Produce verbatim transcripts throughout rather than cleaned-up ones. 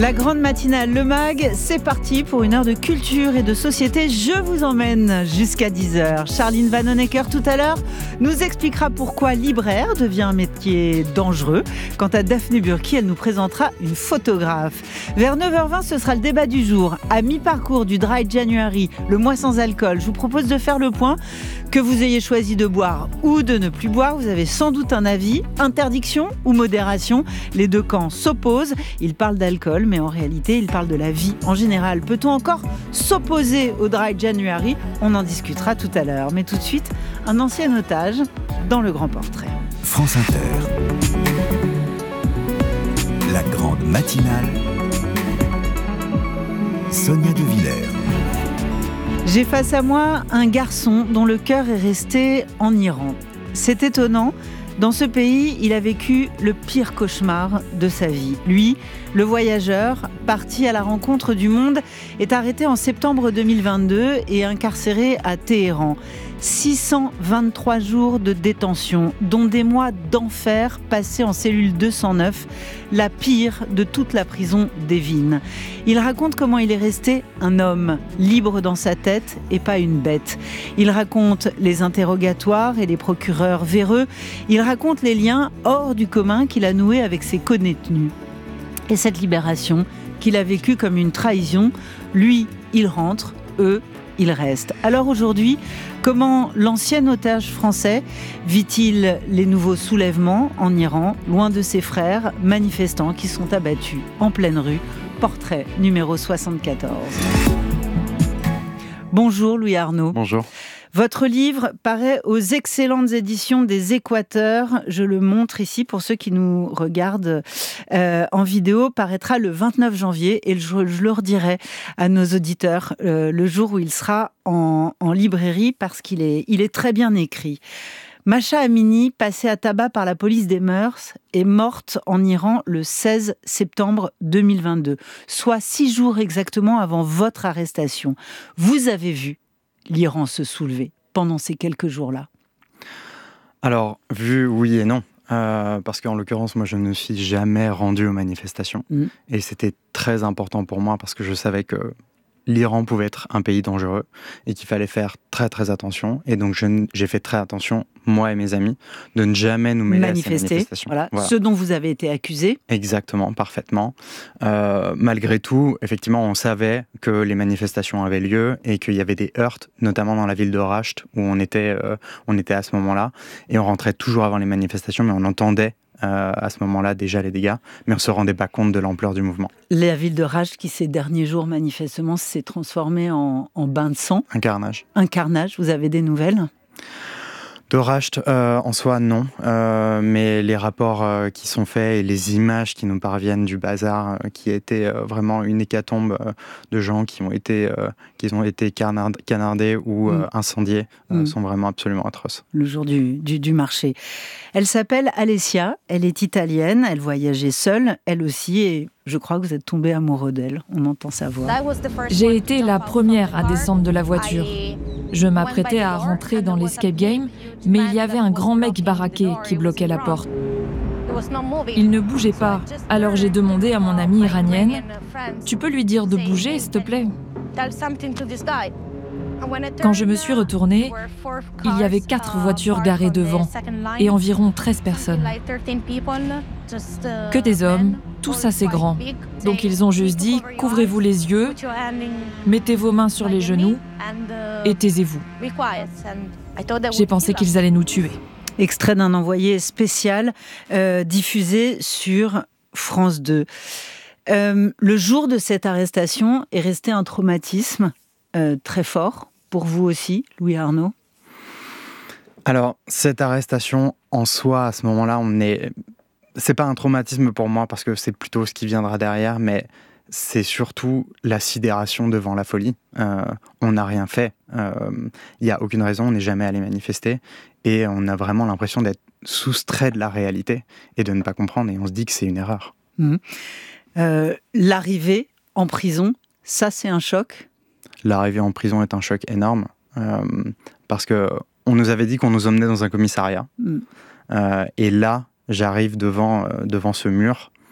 La grande matinale, le mag, c'est parti pour une heure de culture et de société. Je vous emmène jusqu'à dix heures. Charline Vanhoenacker, tout à l'heure, nous expliquera pourquoi libraire devient un métier dangereux. Quant à Daphné Burki, elle nous présentera une photographe. Vers neuf heures vingt, ce sera le débat du jour. À mi-parcours du Dry January, le mois sans alcool, je vous propose de faire le point. Que vous ayez choisi de boire ou de ne plus boire, vous avez sans doute un avis. Interdiction ou modération, les deux camps s'opposent. Ils parlent d'alcool, mais en réalité, ils parlent de la vie en général. Peut-on encore s'opposer au Dry January ? On en discutera tout à l'heure. Mais tout de suite, un ancien otage dans le grand portrait. France Inter. La grande matinale. Sonia De Villers. J'ai face à moi un garçon dont le cœur est resté en Iran. C'est étonnant. Dans ce pays, il a vécu le pire cauchemar de sa vie. Lui, le voyageur, parti à la rencontre du monde, est arrêté en septembre deux mille vingt-deux et incarcéré à Téhéran. six cent vingt-trois jours de détention, dont des mois d'enfer passés en cellule deux cent neuf, la pire de toute la prison d'Evin. Il raconte comment il est resté un homme, libre dans sa tête et pas une bête. Il raconte les interrogatoires et les procureurs véreux. Il raconte les liens hors du commun qu'il a noués avec ses codétenus. Et cette libération qu'il a vécue comme une trahison, lui, il rentre, eux, ils restent. Alors aujourd'hui, comment l'ancien otage français vit-il les nouveaux soulèvements en Iran, loin de ses frères manifestants qui sont abattus en pleine rue? Portrait numéro soixante-quatorze. Bonjour Louis Arnaud. Bonjour. Votre livre paraît aux excellentes éditions des Équateurs. Je le montre ici pour ceux qui nous regardent euh, en vidéo. Paraîtra le vingt-neuf janvier et je, je le redirai à nos auditeurs euh, le jour où il sera en, en librairie parce qu'il est, il est très bien écrit. Masha Amini, passée à tabac par la police des mœurs, est morte en Iran le seize septembre deux mille vingt-deux, soit six jours exactement avant votre arrestation. Vous avez vu l'Iran se soulever pendant ces quelques jours-là? Alors, vu oui et non. Euh, parce qu'en l'occurrence, moi, je ne me suis jamais rendu aux manifestations. Mmh. Et c'était très important pour moi parce que je savais que l'Iran pouvait être un pays dangereux et qu'il fallait faire très très attention. Et donc je, j'ai fait très attention, moi et mes amis, de ne jamais nous mêler Manifester, à ces manifestations. Voilà. Voilà. Ce dont vous avez été accusé. Exactement, parfaitement. Euh, malgré tout, effectivement, on savait que les manifestations avaient lieu et qu'il y avait des heurts, notamment dans la ville de Rasht, où on était, euh, on était à ce moment-là. Et on rentrait toujours avant les manifestations, mais on entendait Euh, à ce moment-là déjà les dégâts, mais on ne se rendait pas compte de l'ampleur du mouvement. La ville de Rasht qui ces derniers jours manifestement s'est transformée en, en bain de sang. Un carnage. Un carnage, vous avez des nouvelles ? De Rasht, euh, en soi, non. Euh, mais les rapports euh, qui sont faits et les images qui nous parviennent du bazar, euh, qui a été euh, vraiment une hécatombe euh, de gens qui ont été, euh, qui ont été canard- canardés ou euh, mm. incendiés, euh, mm. sont vraiment absolument atroces. Le jour du, du, du marché. Elle s'appelle Alessia, elle est italienne, elle voyageait seule, elle aussi, et je crois que vous êtes tombé amoureux d'elle. On entend sa voix. J'ai été la première à descendre de la voiture. Je m'apprêtais à rentrer dans l'escape game, mais il y avait un grand mec baraqué qui bloquait la porte. Il ne bougeait pas, alors j'ai demandé à mon amie iranienne « Tu peux lui dire de bouger, s'il te plaît ?» Quand je me suis retournée, il y avait quatre voitures garées devant et environ treize personnes. Que des hommes, tous assez grands. Donc ils ont juste dit « Couvrez-vous les yeux, mettez vos mains sur les genoux et taisez-vous ». J'ai pensé qu'ils allaient nous tuer. Extrait d'un envoyé spécial euh, diffusé sur France deux. Euh, le jour de cette arrestation est resté un traumatisme euh, très fort. Pour vous aussi, Louis Arnaud? Alors, cette arrestation, en soi, à ce moment-là, on est... c'est pas un traumatisme pour moi, parce que c'est plutôt ce qui viendra derrière, mais c'est surtout la sidération devant la folie. Euh, on n'a rien fait. Il euh, n'y a aucune raison, on n'est jamais allé manifester. Et on a vraiment l'impression d'être soustrait de la réalité et de ne pas comprendre. Et on se dit que c'est une erreur. Mmh. Euh, l'arrivée en prison, ça, c'est un choc? L'arrivée en prison est un choc énorme, euh, parce qu'on nous avait dit qu'on nous emmenait dans un commissariat. Mm. Euh, et là, j'arrive devant, euh, devant ce mur,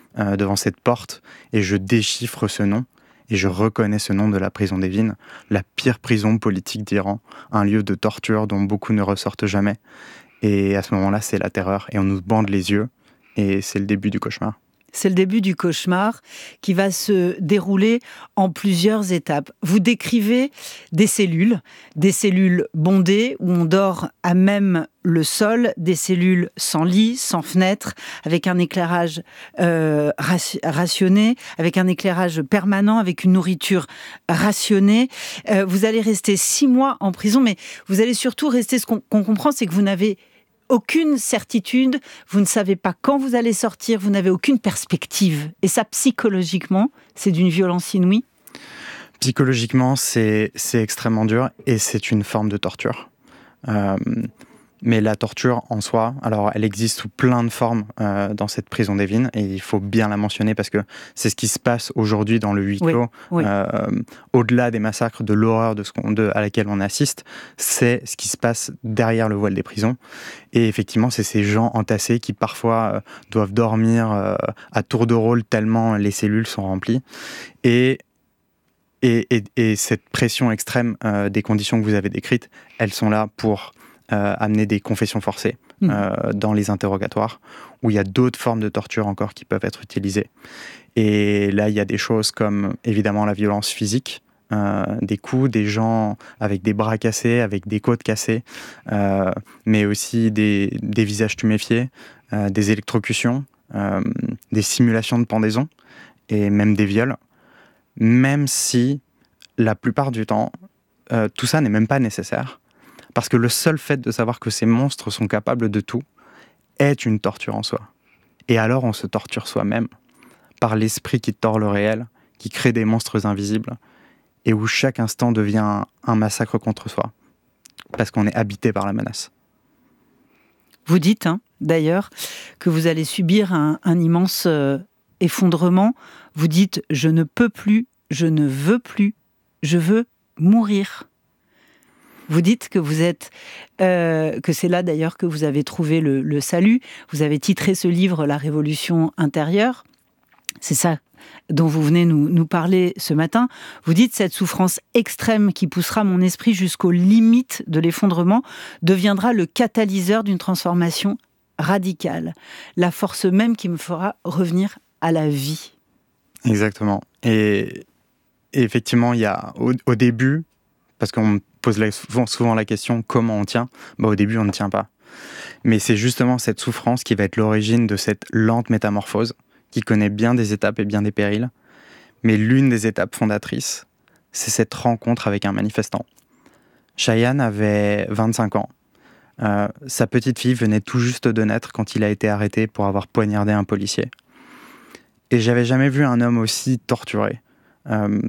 euh, devant cette porte et je déchiffre ce nom. Et je reconnais ce nom de la prison d'Evin, la pire prison politique d'Iran, un lieu de torture dont beaucoup ne ressortent jamais. Et à ce moment-là, c'est la terreur et on nous bande les yeux et c'est le début du cauchemar. C'est le début du cauchemar qui va se dérouler en plusieurs étapes. Vous décrivez des cellules, des cellules bondées où on dort à même le sol, des cellules sans lit, sans fenêtre, avec un éclairage euh, rationné, avec un éclairage permanent, avec une nourriture rationnée. Euh, vous allez rester six mois en prison, mais vous allez surtout rester, ce qu'on, qu'on comprend, c'est que vous n'avez aucune certitude, vous ne savez pas quand vous allez sortir, vous n'avez aucune perspective. Et ça, psychologiquement, c'est d'une violence inouïe. Psychologiquement, c'est, c'est extrêmement dur et c'est une forme de torture. Euh, mais la torture en soi, alors elle existe sous plein de formes euh, dans cette prison d'Evin et il faut bien la mentionner parce que c'est ce qui se passe aujourd'hui dans le huis clos. Oui, oui. Euh, au-delà des massacres, de l'horreur de ce qu'on, de, à laquelle on assiste, c'est ce qui se passe derrière le voile des prisons. Et effectivement, c'est ces gens entassés qui parfois euh, doivent dormir euh, à tour de rôle tellement les cellules sont remplies. Et Et, et, et cette pression extrême euh, des conditions que vous avez décrites, elles sont là pour euh, amener des confessions forcées mmh. euh, dans les interrogatoires, où il y a d'autres formes de torture encore qui peuvent être utilisées. Et là, il y a des choses comme, évidemment, la violence physique, euh, des coups, des gens avec des bras cassés, avec des côtes cassées, euh, mais aussi des, des visages tuméfiés, euh, des électrocutions, euh, des simulations de pendaison, et même des viols. Même si, la plupart du temps, euh, tout ça n'est même pas nécessaire. Parce que le seul fait de savoir que ces monstres sont capables de tout est une torture en soi. Et alors on se torture soi-même par l'esprit qui tord le réel, qui crée des monstres invisibles, et où chaque instant devient un massacre contre soi. Parce qu'on est habité par la menace. Vous dites, hein, d'ailleurs, que vous allez subir un, un immense... Euh... effondrement, vous dites « je ne peux plus, je ne veux plus, je veux mourir ». Vous dites que vous êtes, euh, que c'est là d'ailleurs que vous avez trouvé le, le salut. Vous avez titré ce livre « La révolution intérieure ». C'est ça dont vous venez nous, nous parler ce matin. Vous dites « cette souffrance extrême qui poussera mon esprit jusqu'aux limites de l'effondrement deviendra le catalyseur d'une transformation radicale, la force même qui me fera revenir à la vie. » Exactement. Et, et effectivement, il y a au, au début, parce qu'on me pose la, souvent, souvent la question comment on tient, bah, au début on ne tient pas. Mais c'est justement cette souffrance qui va être l'origine de cette lente métamorphose, qui connaît bien des étapes et bien des périls. Mais l'une des étapes fondatrices, c'est cette rencontre avec un manifestant. Shayan avait vingt-cinq ans. Euh, sa petite fille venait tout juste de naître quand il a été arrêté pour avoir poignardé un policier. Et j'avais jamais vu un homme aussi torturé. Euh,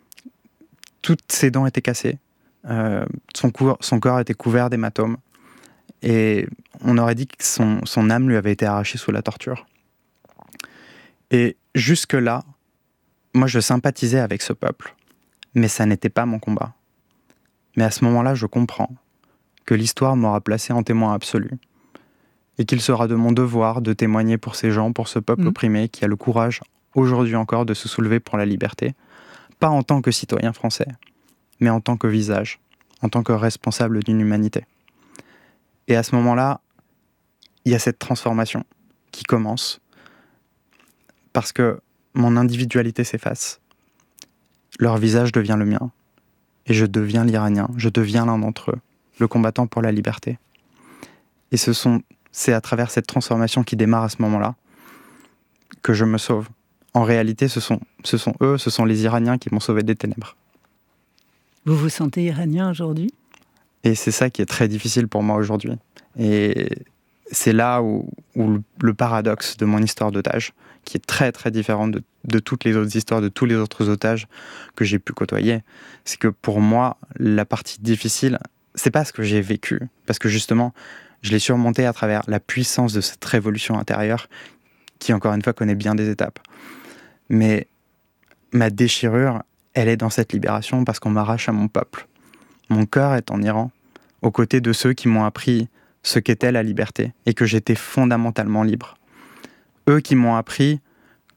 toutes ses dents étaient cassées. Euh, son, cou- son corps était couvert d'hématomes. Et on aurait dit que son, son âme lui avait été arrachée sous la torture. Et jusque-là, moi je sympathisais avec ce peuple. Mais ça n'était pas mon combat. Mais à ce moment-là, je comprends que l'histoire m'aura placé en témoin absolu. Et qu'il sera de mon devoir de témoigner pour ces gens, pour ce peuple mmh. opprimé qui a le courage, aujourd'hui encore, de se soulever pour la liberté. Pas en tant que citoyen français, mais en tant que visage, en tant que responsable d'une humanité. Et à ce moment-là, il y a cette transformation qui commence, parce que mon individualité s'efface. Leur visage devient le mien, et je deviens l'Iranien, je deviens l'un d'entre eux, le combattant pour la liberté. Et ce sont... c'est à travers cette transformation qui démarre à ce moment-là que je me sauve. En réalité, ce sont, ce sont eux, ce sont les Iraniens qui m'ont sauvé des ténèbres. Vous vous sentez iranien aujourd'hui ? Et c'est ça qui est très difficile pour moi aujourd'hui. Et c'est là où, où le, le paradoxe de mon histoire d'otage, qui est très très différente de, de toutes les autres histoires, de tous les autres otages que j'ai pu côtoyer, c'est que pour moi, la partie difficile, c'est pas ce que j'ai vécu. Parce que justement, je l'ai surmonté à travers la puissance de cette révolution intérieure qui, encore une fois, connaît bien des étapes. Mais ma déchirure, elle est dans cette libération parce qu'on m'arrache à mon peuple. Mon cœur est en Iran, aux côtés de ceux qui m'ont appris ce qu'était la liberté et que j'étais fondamentalement libre. Eux qui m'ont appris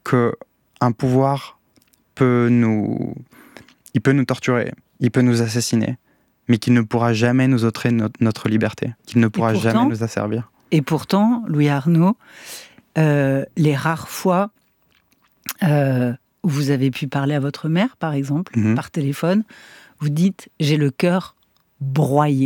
qu'un pouvoir peut nous, il peut nous torturer, il peut nous assassiner, mais qu'il ne pourra jamais nous ôter notre, notre liberté, qu'il ne pourra pourtant, jamais nous asservir. Et pourtant, Louis Arnaud, euh, les rares fois euh, où vous avez pu parler à votre mère, par exemple, mm-hmm. par téléphone, vous dites « j'ai le cœur broyé ».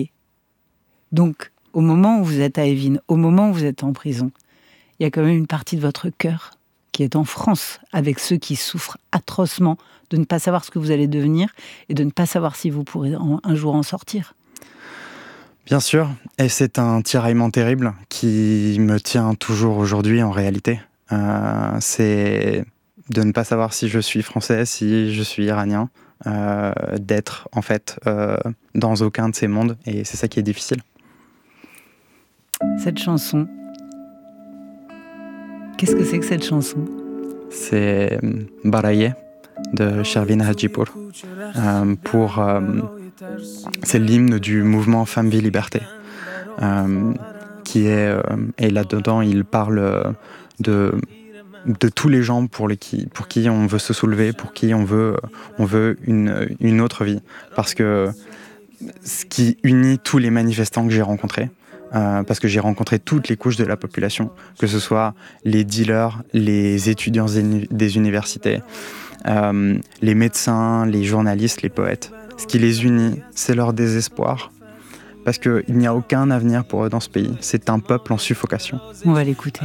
Donc, au moment où vous êtes à Evin, au moment où vous êtes en prison, il y a quand même une partie de votre cœur qui est en France, avec ceux qui souffrent atrocement de ne pas savoir ce que vous allez devenir et de ne pas savoir si vous pourrez en, un jour en sortir. Bien sûr, et c'est un tiraillement terrible qui me tient toujours aujourd'hui en réalité. Euh, c'est de ne pas savoir si je suis français, si je suis iranien, euh, d'être en fait euh, dans aucun de ces mondes, et c'est ça qui est difficile. Cette chanson, qu'est-ce que c'est que cette chanson ? C'est Baraye de Shervin Hajipour. Euh, pour, euh, c'est l'hymne du mouvement Femmes, Vie, Liberté. Euh, qui est, euh, et là-dedans, il parle de, de tous les gens pour, les qui, pour qui on veut se soulever, pour qui on veut, on veut une, une autre vie. Parce que ce qui unit tous les manifestants que j'ai rencontrés, Euh, parce que j'ai rencontré toutes les couches de la population, que ce soit les dealers, les étudiants des universités, euh, les médecins, les journalistes, les poètes. Ce qui les unit, c'est leur désespoir, parce qu'il n'y a aucun avenir pour eux dans ce pays. C'est un peuple en suffocation. On va l'écouter.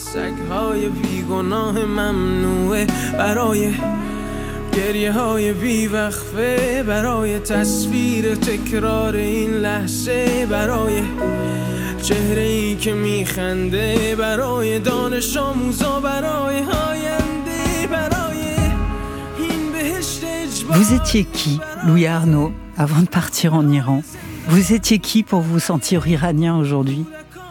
گریه های بی وقفه برای تصویر تکرار این لحظه برای چهره ای که میخنده برای دانش آموزا برای آینده برای این بهشت اجبار. Vous étiez qui, Louis Arnaud, avant de partir en Iran? Vous étiez qui pour vous sentir iranien aujourd'hui?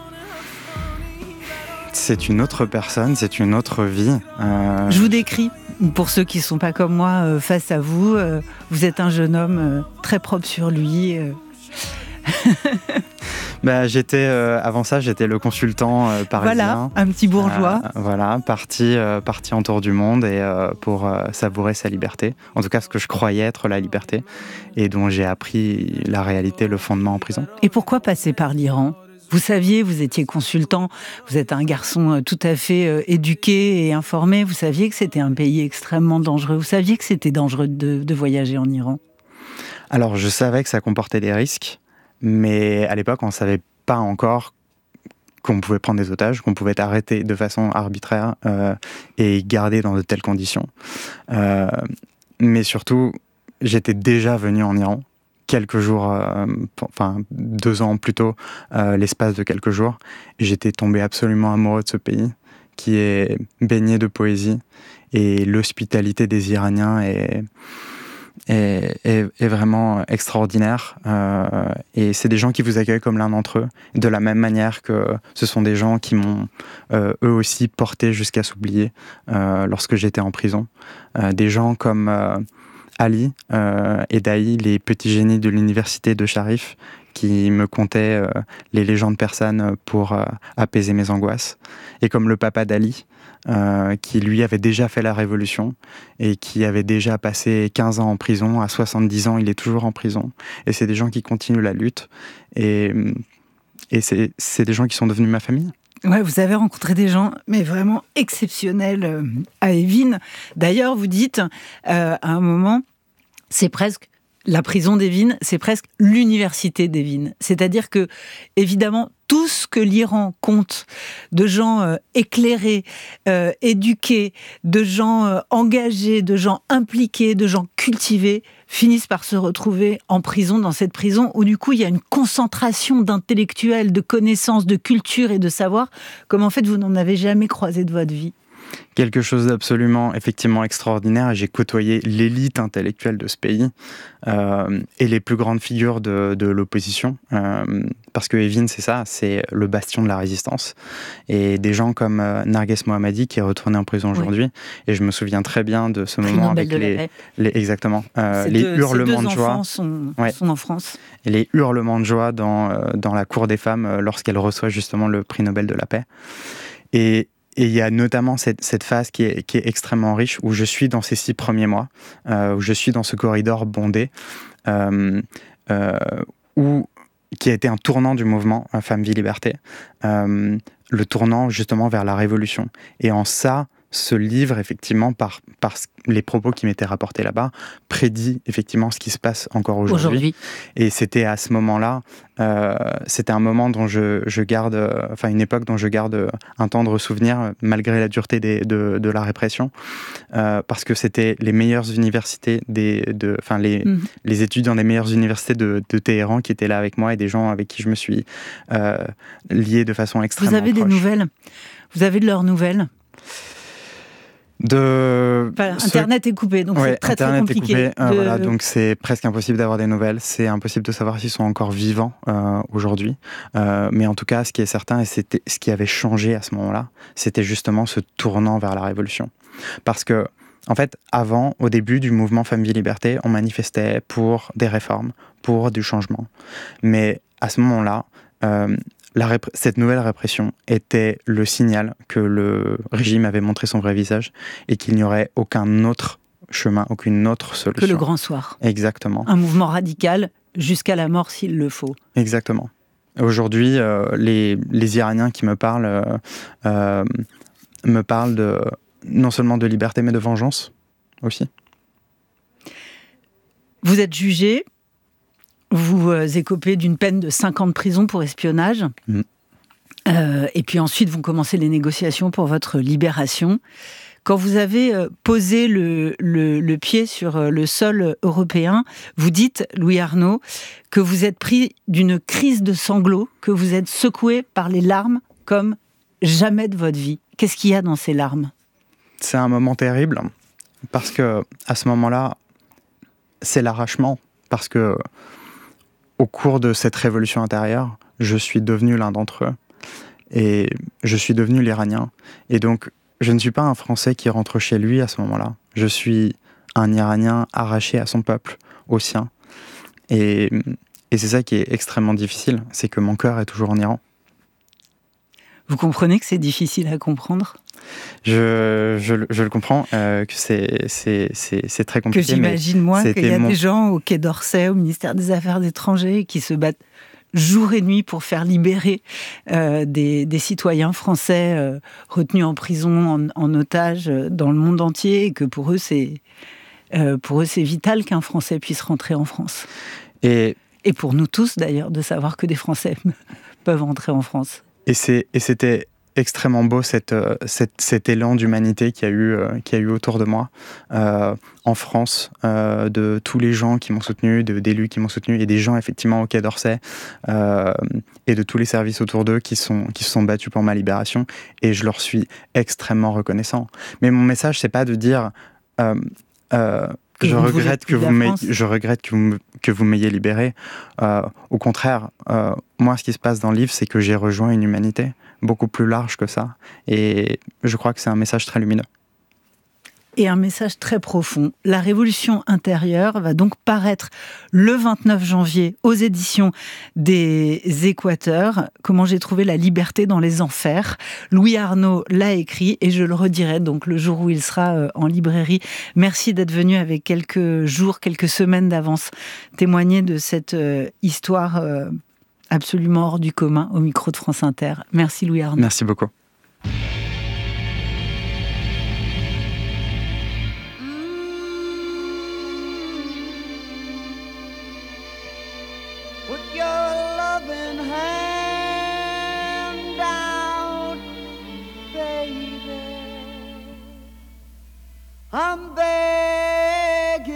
C'est une autre personne, c'est une autre vie. Euh... Je vous décris. Pour ceux qui ne sont pas comme moi, euh, face à vous, euh, vous êtes un jeune homme euh, très propre sur lui. Euh. bah, j'étais, euh, avant ça, j'étais le consultant euh, parisien. Voilà, un petit bourgeois. Euh, voilà, parti, euh, parti en tour du monde et, euh, pour euh, savourer sa liberté. En tout cas, ce que je croyais être la liberté et dont j'ai appris la réalité, le fondement en prison. Et pourquoi passer par l'Iran ? Vous saviez, vous étiez consultant, vous êtes un garçon tout à fait euh, éduqué et informé, vous saviez que c'était un pays extrêmement dangereux, vous saviez que c'était dangereux de, de voyager en Iran? Alors, je savais que ça comportait des risques, mais à l'époque, on ne savait pas encore qu'on pouvait prendre des otages, qu'on pouvait être arrêté de façon arbitraire euh, et gardé dans de telles conditions. Euh, mais surtout, j'étais déjà venu en Iran. quelques jours, euh, enfin deux ans plus tôt, euh, l'espace de quelques jours. Et j'étais tombé absolument amoureux de ce pays qui est baigné de poésie et l'hospitalité des Iraniens est, est, est, est vraiment extraordinaire. Euh, et c'est des gens qui vous accueillent comme l'un d'entre eux, de la même manière que ce sont des gens qui m'ont euh, eux aussi porté jusqu'à s'oublier euh, lorsque j'étais en prison. Euh, des gens comme... Euh, Ali euh, et Daï, les petits génies de l'université de Sharif, qui me contaient euh, les légendes persanes pour euh, apaiser mes angoisses. Et comme le papa d'Ali, euh, qui lui avait déjà fait la révolution et qui avait déjà passé quinze ans en prison. À soixante-dix ans, il est toujours en prison. Et c'est des gens qui continuent la lutte. Et, et c'est, c'est des gens qui sont devenus ma famille. Ouais, vous avez rencontré des gens, mais vraiment exceptionnels à Evin. D'ailleurs, vous dites, euh, à un moment, c'est presque la prison d'Evin, c'est presque l'université d'Evin. C'est-à-dire que, évidemment, tout ce que l'Iran compte de gens euh, éclairés, euh, éduqués, de gens euh, engagés, de gens impliqués, de gens cultivés, finissent par se retrouver en prison, dans cette prison où du coup il y a une concentration d'intellectuels, de connaissances, de culture et de savoir, comme en fait vous n'en avez jamais croisé de votre vie. Quelque chose d'absolument, effectivement extraordinaire. J'ai côtoyé l'élite intellectuelle de ce pays euh, et les plus grandes figures de, de l'opposition. Euh, parce que Evin, c'est ça, c'est le bastion de la résistance. Et des gens comme euh, Narges Mohammadi, qui est retourné en prison aujourd'hui. Oui. Et je me souviens très bien de ce Prix moment Nobel avec les, les... Exactement. Euh, les deux, hurlements de joie. Ces deux enfants sont, ouais. sont en France. Et les hurlements de joie dans, euh, dans la cour des femmes euh, lorsqu'elle reçoit justement le prix Nobel de la paix. Et et il y a notamment cette, cette phase qui est, qui est extrêmement riche, où je suis dans ces six premiers mois, euh, où je suis dans ce corridor bondé, euh, euh, où, qui a été un tournant du mouvement euh, Femmes, Vie, Liberté, euh, le tournant justement vers la révolution. Et en ça, ce livre, effectivement, par, par les propos qui m'étaient rapportés là-bas, prédit effectivement ce qui se passe encore aujourd'hui. aujourd'hui. Et c'était à ce moment-là, euh, c'était un moment dont je, je garde, euh, enfin une époque dont je garde un tendre souvenir, malgré la dureté des, de, de la répression, euh, parce que c'était les meilleures universités, des, de, enfin les, mmh. les étudiants des meilleures universités de, de Téhéran qui étaient là avec moi et des gens avec qui je me suis euh, lié de façon extrêmement proche. Vous avez proche. des nouvelles ? Vous avez de leurs nouvelles ? De... Enfin, Internet est coupé, donc ouais, c'est très Internet très compliqué. Est coupé, euh, de... voilà, donc c'est presque impossible d'avoir des nouvelles. C'est impossible de savoir s'ils sont encore vivants euh, aujourd'hui. Euh, mais en tout cas, ce qui est certain, et c'était ce qui avait changé à ce moment-là, c'était justement ce tournant vers la révolution. Parce que, en fait, avant, au début du mouvement Femmes, Vie, Liberté, on manifestait pour des réformes, pour du changement. Mais à ce moment-là, euh, La rép- cette nouvelle répression était le signal que le régime avait montré son vrai visage et qu'il n'y aurait aucun autre chemin, aucune autre solution. Que le grand soir. Exactement. Un mouvement radical jusqu'à la mort s'il le faut. Exactement. Aujourd'hui, euh, les, les Iraniens qui me parlent euh, euh, me parlent de, non seulement de liberté, mais de vengeance aussi. Vous êtes jugé. Vous écopez d'une peine de cinq ans de prison pour espionnage. Mmh. Euh, et puis ensuite, vont commencer les négociations pour votre libération. Quand vous avez posé le, le, le pied sur le sol européen, vous dites, Louis Arnaud, que vous êtes pris d'une crise de sanglots, que vous êtes secoué par les larmes comme jamais de votre vie. Qu'est-ce qu'il y a dans ces larmes ? C'est un moment terrible, parce que à ce moment-là, c'est l'arrachement, parce que au cours de cette révolution intérieure, je suis devenu l'un d'entre eux. Et je suis devenu l'Iranien. Et donc, je ne suis pas un Français qui rentre chez lui à ce moment-là. Je suis un Iranien arraché à son peuple, au sien. Et, et c'est ça qui est extrêmement difficile, c'est que mon cœur est toujours en Iran. Vous comprenez que c'est difficile à comprendre ? Je, je, je le comprends, euh, que c'est, c'est, c'est, c'est très compliqué. Que j'imagine, moi, qu'il y a mon... des gens au Quai d'Orsay, au ministère des Affaires étrangères, qui se battent jour et nuit pour faire libérer euh, des, des citoyens français euh, retenus en prison, en, en otage euh, dans le monde entier, et que pour eux, c'est, euh, pour eux, c'est vital qu'un Français puisse rentrer en France. Et, et pour nous tous, d'ailleurs, de savoir que des Français peuvent rentrer en France. Et, c'est, et c'était extrêmement beau cette, cette, cet élan d'humanité qu'il y a eu, euh, qu'il y a eu autour de moi, euh, en France, euh, de tous les gens qui m'ont soutenu, de, d'élus qui m'ont soutenu, et des gens effectivement au Quai d'Orsay, euh, et de tous les services autour d'eux qui, sont, qui se sont battus pour ma libération, et je leur suis extrêmement reconnaissant. Mais mon message, c'est pas de dire... Euh, euh, Je regrette, que vous m'ayez, je regrette que vous, que vous m'ayez libéré. Euh, au contraire, euh, moi, ce qui se passe dans le livre, c'est que j'ai rejoint une humanité beaucoup plus large que ça. Et je crois que c'est un message très lumineux. Et un message très profond. La révolution intérieure va donc paraître le vingt-neuf janvier aux éditions des Équateurs. Comment j'ai trouvé la liberté dans les enfers. Louis Arnaud l'a écrit et je le redirai donc le jour où il sera en librairie. Merci d'être venu avec quelques jours, quelques semaines d'avance témoigner de cette histoire absolument hors du commun au micro de France Inter. Merci Louis Arnaud. Merci beaucoup. I'm begging.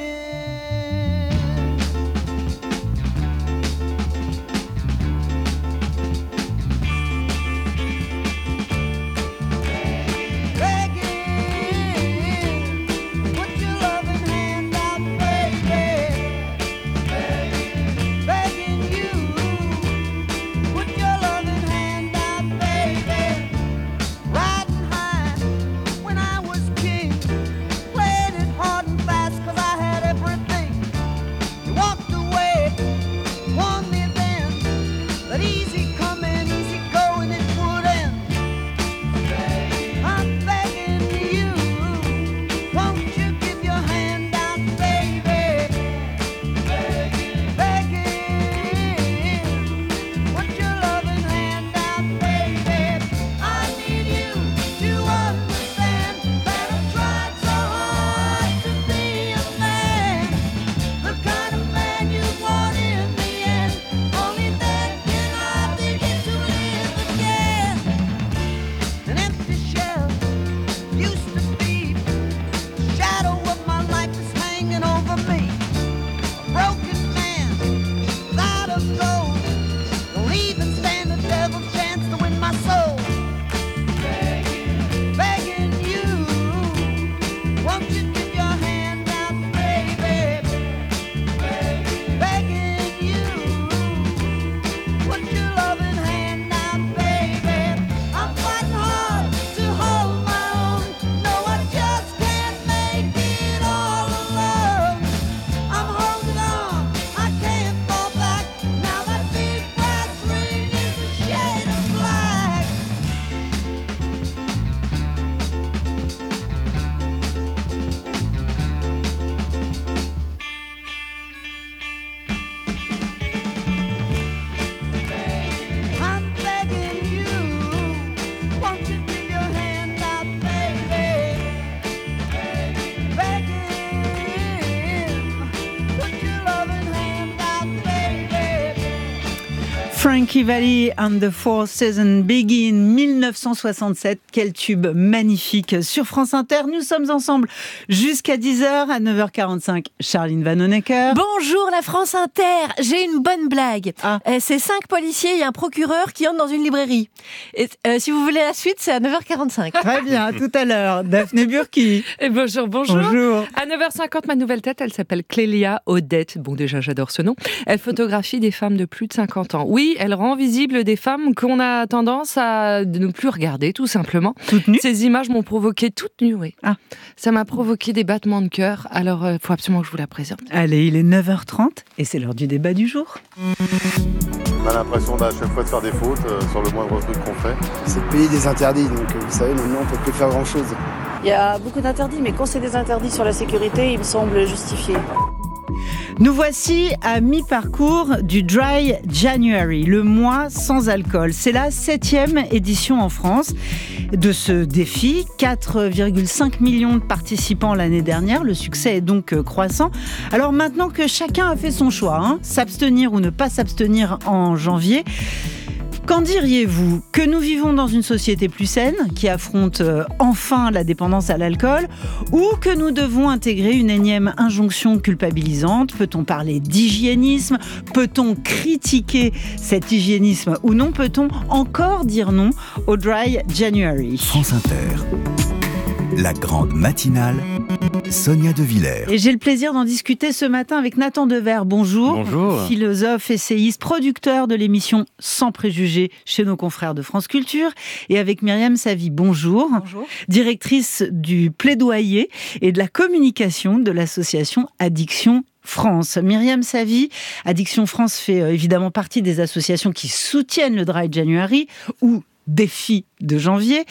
Frankie Valli and the Four Seasons Begin, dix-neuf cent soixante-sept. Quel tube magnifique sur France Inter. Nous sommes ensemble jusqu'à dix heures, à neuf heures quarante-cinq. Charline Vanhoenacker. Bonjour la France Inter. J'ai une bonne blague. Ah. Euh, c'est cinq policiers et un procureur qui entrent dans une librairie. Et, euh, si vous voulez la suite, c'est à neuf heures quarante-cinq. Très bien, à tout à l'heure. Daphné Burki. Et bonjour, bonjour. Bonjour. À neuf heures cinquante, ma nouvelle tête, elle s'appelle Clélia Odette. Bon, déjà, j'adore ce nom. Elle photographie des femmes de plus de cinquante ans. Oui, elle rend visible des femmes qu'on a tendance à ne plus regarder, tout simplement. Toutes nues ? Ces images m'ont provoqué toutes nues, oui. Ah. Ça m'a provoqué des battements de cœur, alors il euh, faut absolument que je vous la présente. Allez, il est neuf heures trente et c'est l'heure du débat du jour. On a l'impression à chaque fois de faire des fautes euh, sur le moindre truc qu'on fait. C'est le pays des interdits, donc euh, vous savez, maintenant on peut plus faire grand chose. Il y a beaucoup d'interdits, mais quand c'est des interdits sur la sécurité, il me semble justifié. Nous voici à mi-parcours du Dry January, le mois sans alcool. C'est la septième édition en France de ce défi. quatre virgule cinq millions de participants l'année dernière. Le succès est donc croissant. Alors maintenant que chacun a fait son choix, hein, s'abstenir ou ne pas s'abstenir en janvier, qu'en diriez-vous ? Que nous vivons dans une société plus saine, qui affronte euh, enfin la dépendance à l'alcool, ou que nous devons intégrer une énième injonction culpabilisante ? Peut-on parler d'hygiénisme ? Peut-on critiquer cet hygiénisme ou non ? Peut-on encore dire non au Dry January ? France Inter. La grande matinale, Sonia De Villers. Et j'ai le plaisir d'en discuter ce matin avec Nathan Dever. Bonjour. Bonjour. Philosophe, essayiste, producteur de l'émission Sans préjugés chez nos confrères de France Culture. Et avec Myriam Savy. Bonjour. Bonjour. Directrice du plaidoyer et de la communication de l'association Addiction France. Myriam Savy, Addiction France fait euh, évidemment partie des associations qui soutiennent le Dry January ou défi de janvier.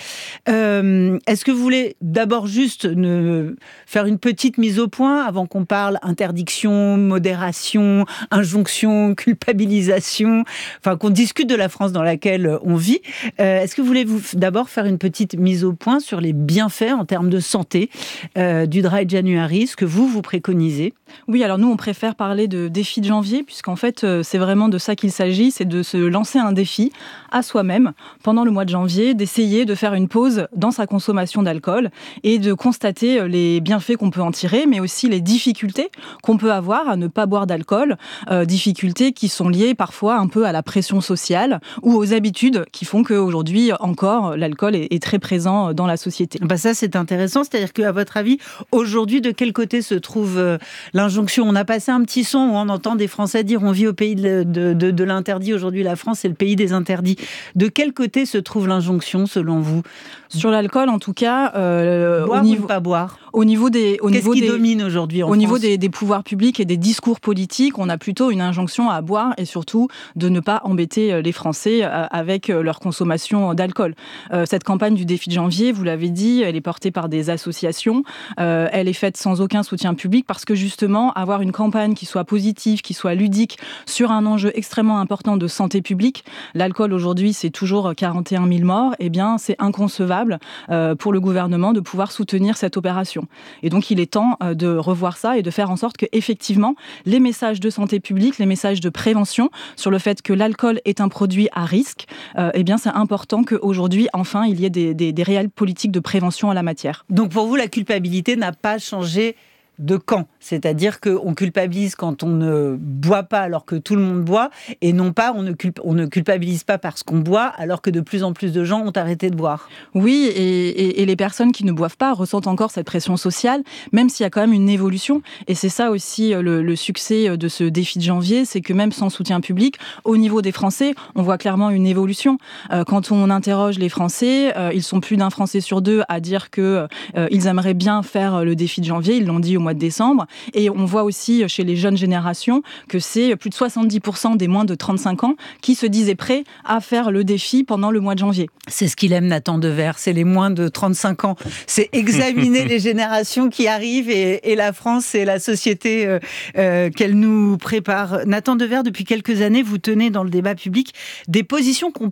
Euh, est-ce que vous voulez d'abord juste ne, faire une petite mise au point avant qu'on parle interdiction, modération, injonction, culpabilisation, enfin qu'on discute de la France dans laquelle on vit. Euh, est-ce que vous voulez vous d'abord faire une petite mise au point sur les bienfaits en termes de santé euh, du Dry January, ce que vous, vous préconisez ? Oui, alors nous, on préfère parler de défi de janvier, puisqu'en fait, c'est vraiment de ça qu'il s'agit, c'est de se lancer un défi à soi-même pendant le mois de janvier, d'essayer de faire une pause dans sa consommation d'alcool et de constater les bienfaits qu'on peut en tirer, mais aussi les difficultés qu'on peut avoir à ne pas boire d'alcool, euh, difficultés qui sont liées parfois un peu à la pression sociale ou aux habitudes qui font qu'aujourd'hui encore, l'alcool est, est très présent dans la société. Bah ça, c'est intéressant, c'est-à-dire qu'à votre avis, aujourd'hui, de quel côté se trouve euh, l'injonction ? On a passé un petit son où on entend des Français dire on vit au pays de, de, de, de l'interdit, aujourd'hui la France est le pays des interdits. De quel côté se trouve l'injonction selon vous ? Sur l'alcool, en tout cas, euh, boire au niveau, ou ne pas boire ? Au niveau des, au Qu'est-ce niveau qui des, domine aujourd'hui en Au France ? niveau des, des pouvoirs publics et des discours politiques, on a plutôt une injonction à boire et surtout de ne pas embêter les Français avec leur consommation d'alcool. Euh, cette campagne du défi de janvier, vous l'avez dit, elle est portée par des associations. Euh, elle est faite sans aucun soutien public parce que justement, avoir une campagne qui soit positive, qui soit ludique sur un enjeu extrêmement important de santé publique, l'alcool aujourd'hui, c'est toujours quarante et un mille morts, eh bien, c'est inconcevable euh, pour le gouvernement de pouvoir soutenir cette opération. Et donc, il est temps euh, de revoir ça et de faire en sorte que, effectivement, les messages de santé publique, les messages de prévention sur le fait que l'alcool est un produit à risque, euh, eh bien, c'est important qu'aujourd'hui, enfin, il y ait des, des, des réelles politiques de prévention en la matière. Donc, pour vous, la culpabilité n'a pas changé de camp, c'est-à-dire qu'on culpabilise quand on ne boit pas alors que tout le monde boit, et non pas on ne, culp- on ne culpabilise pas parce qu'on boit alors que de plus en plus de gens ont arrêté de boire. Oui, et, et, et les personnes qui ne boivent pas ressentent encore cette pression sociale, même s'il y a quand même une évolution, et c'est ça aussi le, le succès de ce défi de janvier, c'est que même sans soutien public, au niveau des Français, on voit clairement une évolution. Euh, quand on interroge les Français, euh, ils sont plus d'un Français sur deux à dire qu'ils euh, aimeraient bien faire le défi de janvier, ils l'ont dit au mois de décembre. Et on voit aussi chez les jeunes générations que c'est plus de soixante-dix pour cent des moins de trente-cinq ans qui se disaient prêts à faire le défi pendant le mois de janvier. C'est ce qu'il aime, Nathan Dever, c'est les moins de trente-cinq ans. C'est examiner les générations qui arrivent et, et la France et la société euh, euh, qu'elle nous prépare. Nathan Dever, depuis quelques années, vous tenez dans le débat public des positions qu'on peut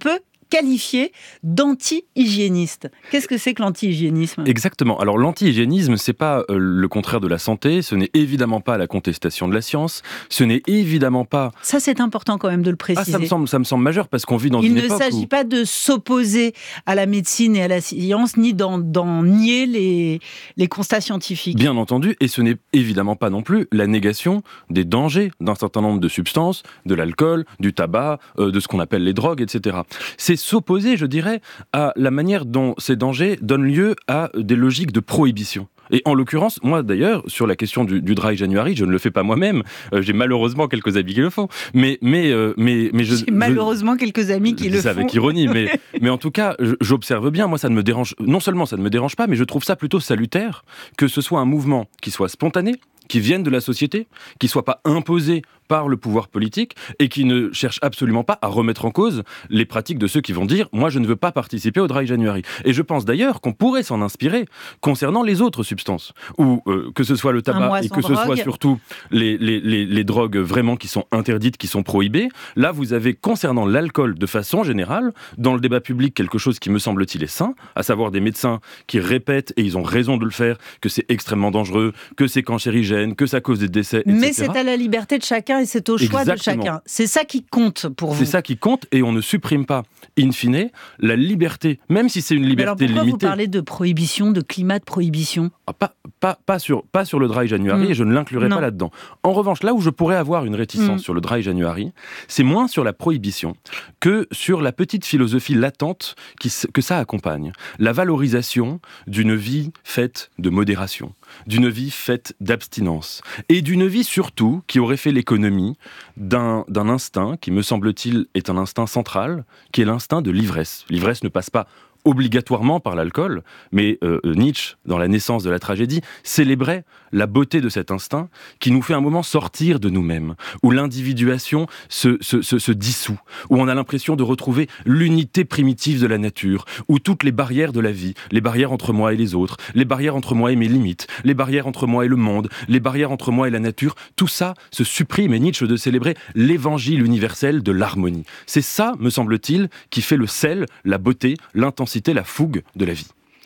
qualifié d'anti-hygiéniste. Qu'est-ce que c'est que l'anti-hygiénisme ? Exactement. Alors l'anti-hygiénisme, c'est pas euh, le contraire de la santé, ce n'est évidemment pas la contestation de la science, ce n'est évidemment pas... Ça, c'est important quand même de le préciser. Ah, ça me semble, ça me semble majeur parce qu'on vit dans Il une ne époque s'agit où... pas de s'opposer à la médecine et à la science, ni d'en, d'en nier les, les constats scientifiques. Bien entendu, et ce n'est évidemment pas non plus la négation des dangers d'un certain nombre de substances, de l'alcool, du tabac, euh, de ce qu'on appelle les drogues, et cetera. C'est s'opposer, je dirais, à la manière dont ces dangers donnent lieu à des logiques de prohibition. Et en l'occurrence, moi d'ailleurs, sur la question du, du dry January, je ne le fais pas moi-même. Euh, j'ai malheureusement quelques amis qui le font. Mais, mais, euh, mais, mais je, j'ai malheureusement je, quelques amis qui je le dis ça font. Avec ironie, mais, mais en tout cas, j'observe bien. Moi, ça ne me dérange. Non seulement ça ne me dérange pas, mais je trouve ça plutôt salutaire que ce soit un mouvement qui soit spontané, qui vienne de la société, qui soit pas imposé par le pouvoir politique et qui ne cherche absolument pas à remettre en cause les pratiques de ceux qui vont dire « moi je ne veux pas participer au dry January ». Et je pense d'ailleurs qu'on pourrait s'en inspirer concernant les autres substances, ou euh, que ce soit le tabac et que ce soit surtout les, les, les, les drogues vraiment qui sont interdites, qui sont prohibées. Là, vous avez concernant l'alcool de façon générale, dans le débat public, quelque chose qui me semble-t-il est sain, à savoir des médecins qui répètent, et ils ont raison de le faire, que c'est extrêmement dangereux, que c'est cancérigène, que ça cause des décès, et cetera. Mais c'est à la liberté de chacun et c'est au choix Exactement. de chacun. C'est ça qui compte pour vous. C'est ça qui compte et on ne supprime pas, in fine, la liberté, même si c'est une liberté alors pourquoi limitée. Vous parlez de prohibition, de climat de prohibition ah, pas, pas, pas, sur, pas sur le dry January, mmh. et je ne l'inclurai non. pas là-dedans. En revanche, là où je pourrais avoir une réticence mmh. sur le dry January, c'est moins sur la prohibition que sur la petite philosophie latente qui, que ça accompagne. La valorisation d'une vie faite de modération, d'une vie faite d'abstinence, et d'une vie surtout qui aurait fait l'économie d'un, d'un instinct qui, me semble-t-il, est un instinct central, qui est l'instinct de l'ivresse. L'ivresse ne passe pas obligatoirement par l'alcool, mais euh, Nietzsche, dans La naissance de la tragédie, célébrait la beauté de cet instinct qui nous fait un moment sortir de nous-mêmes, où l'individuation se, se, se, se dissout, où on a l'impression de retrouver l'unité primitive de la nature, où toutes les barrières de la vie, les barrières entre moi et les autres, les barrières entre moi et mes limites, les barrières entre moi et le monde, les barrières entre moi et la nature, tout ça se supprime, et Nietzsche de célébrer l'évangile universel de l'harmonie. C'est ça, me semble-t-il, qui fait le sel, la beauté, l'intensité, la fougue de la vie.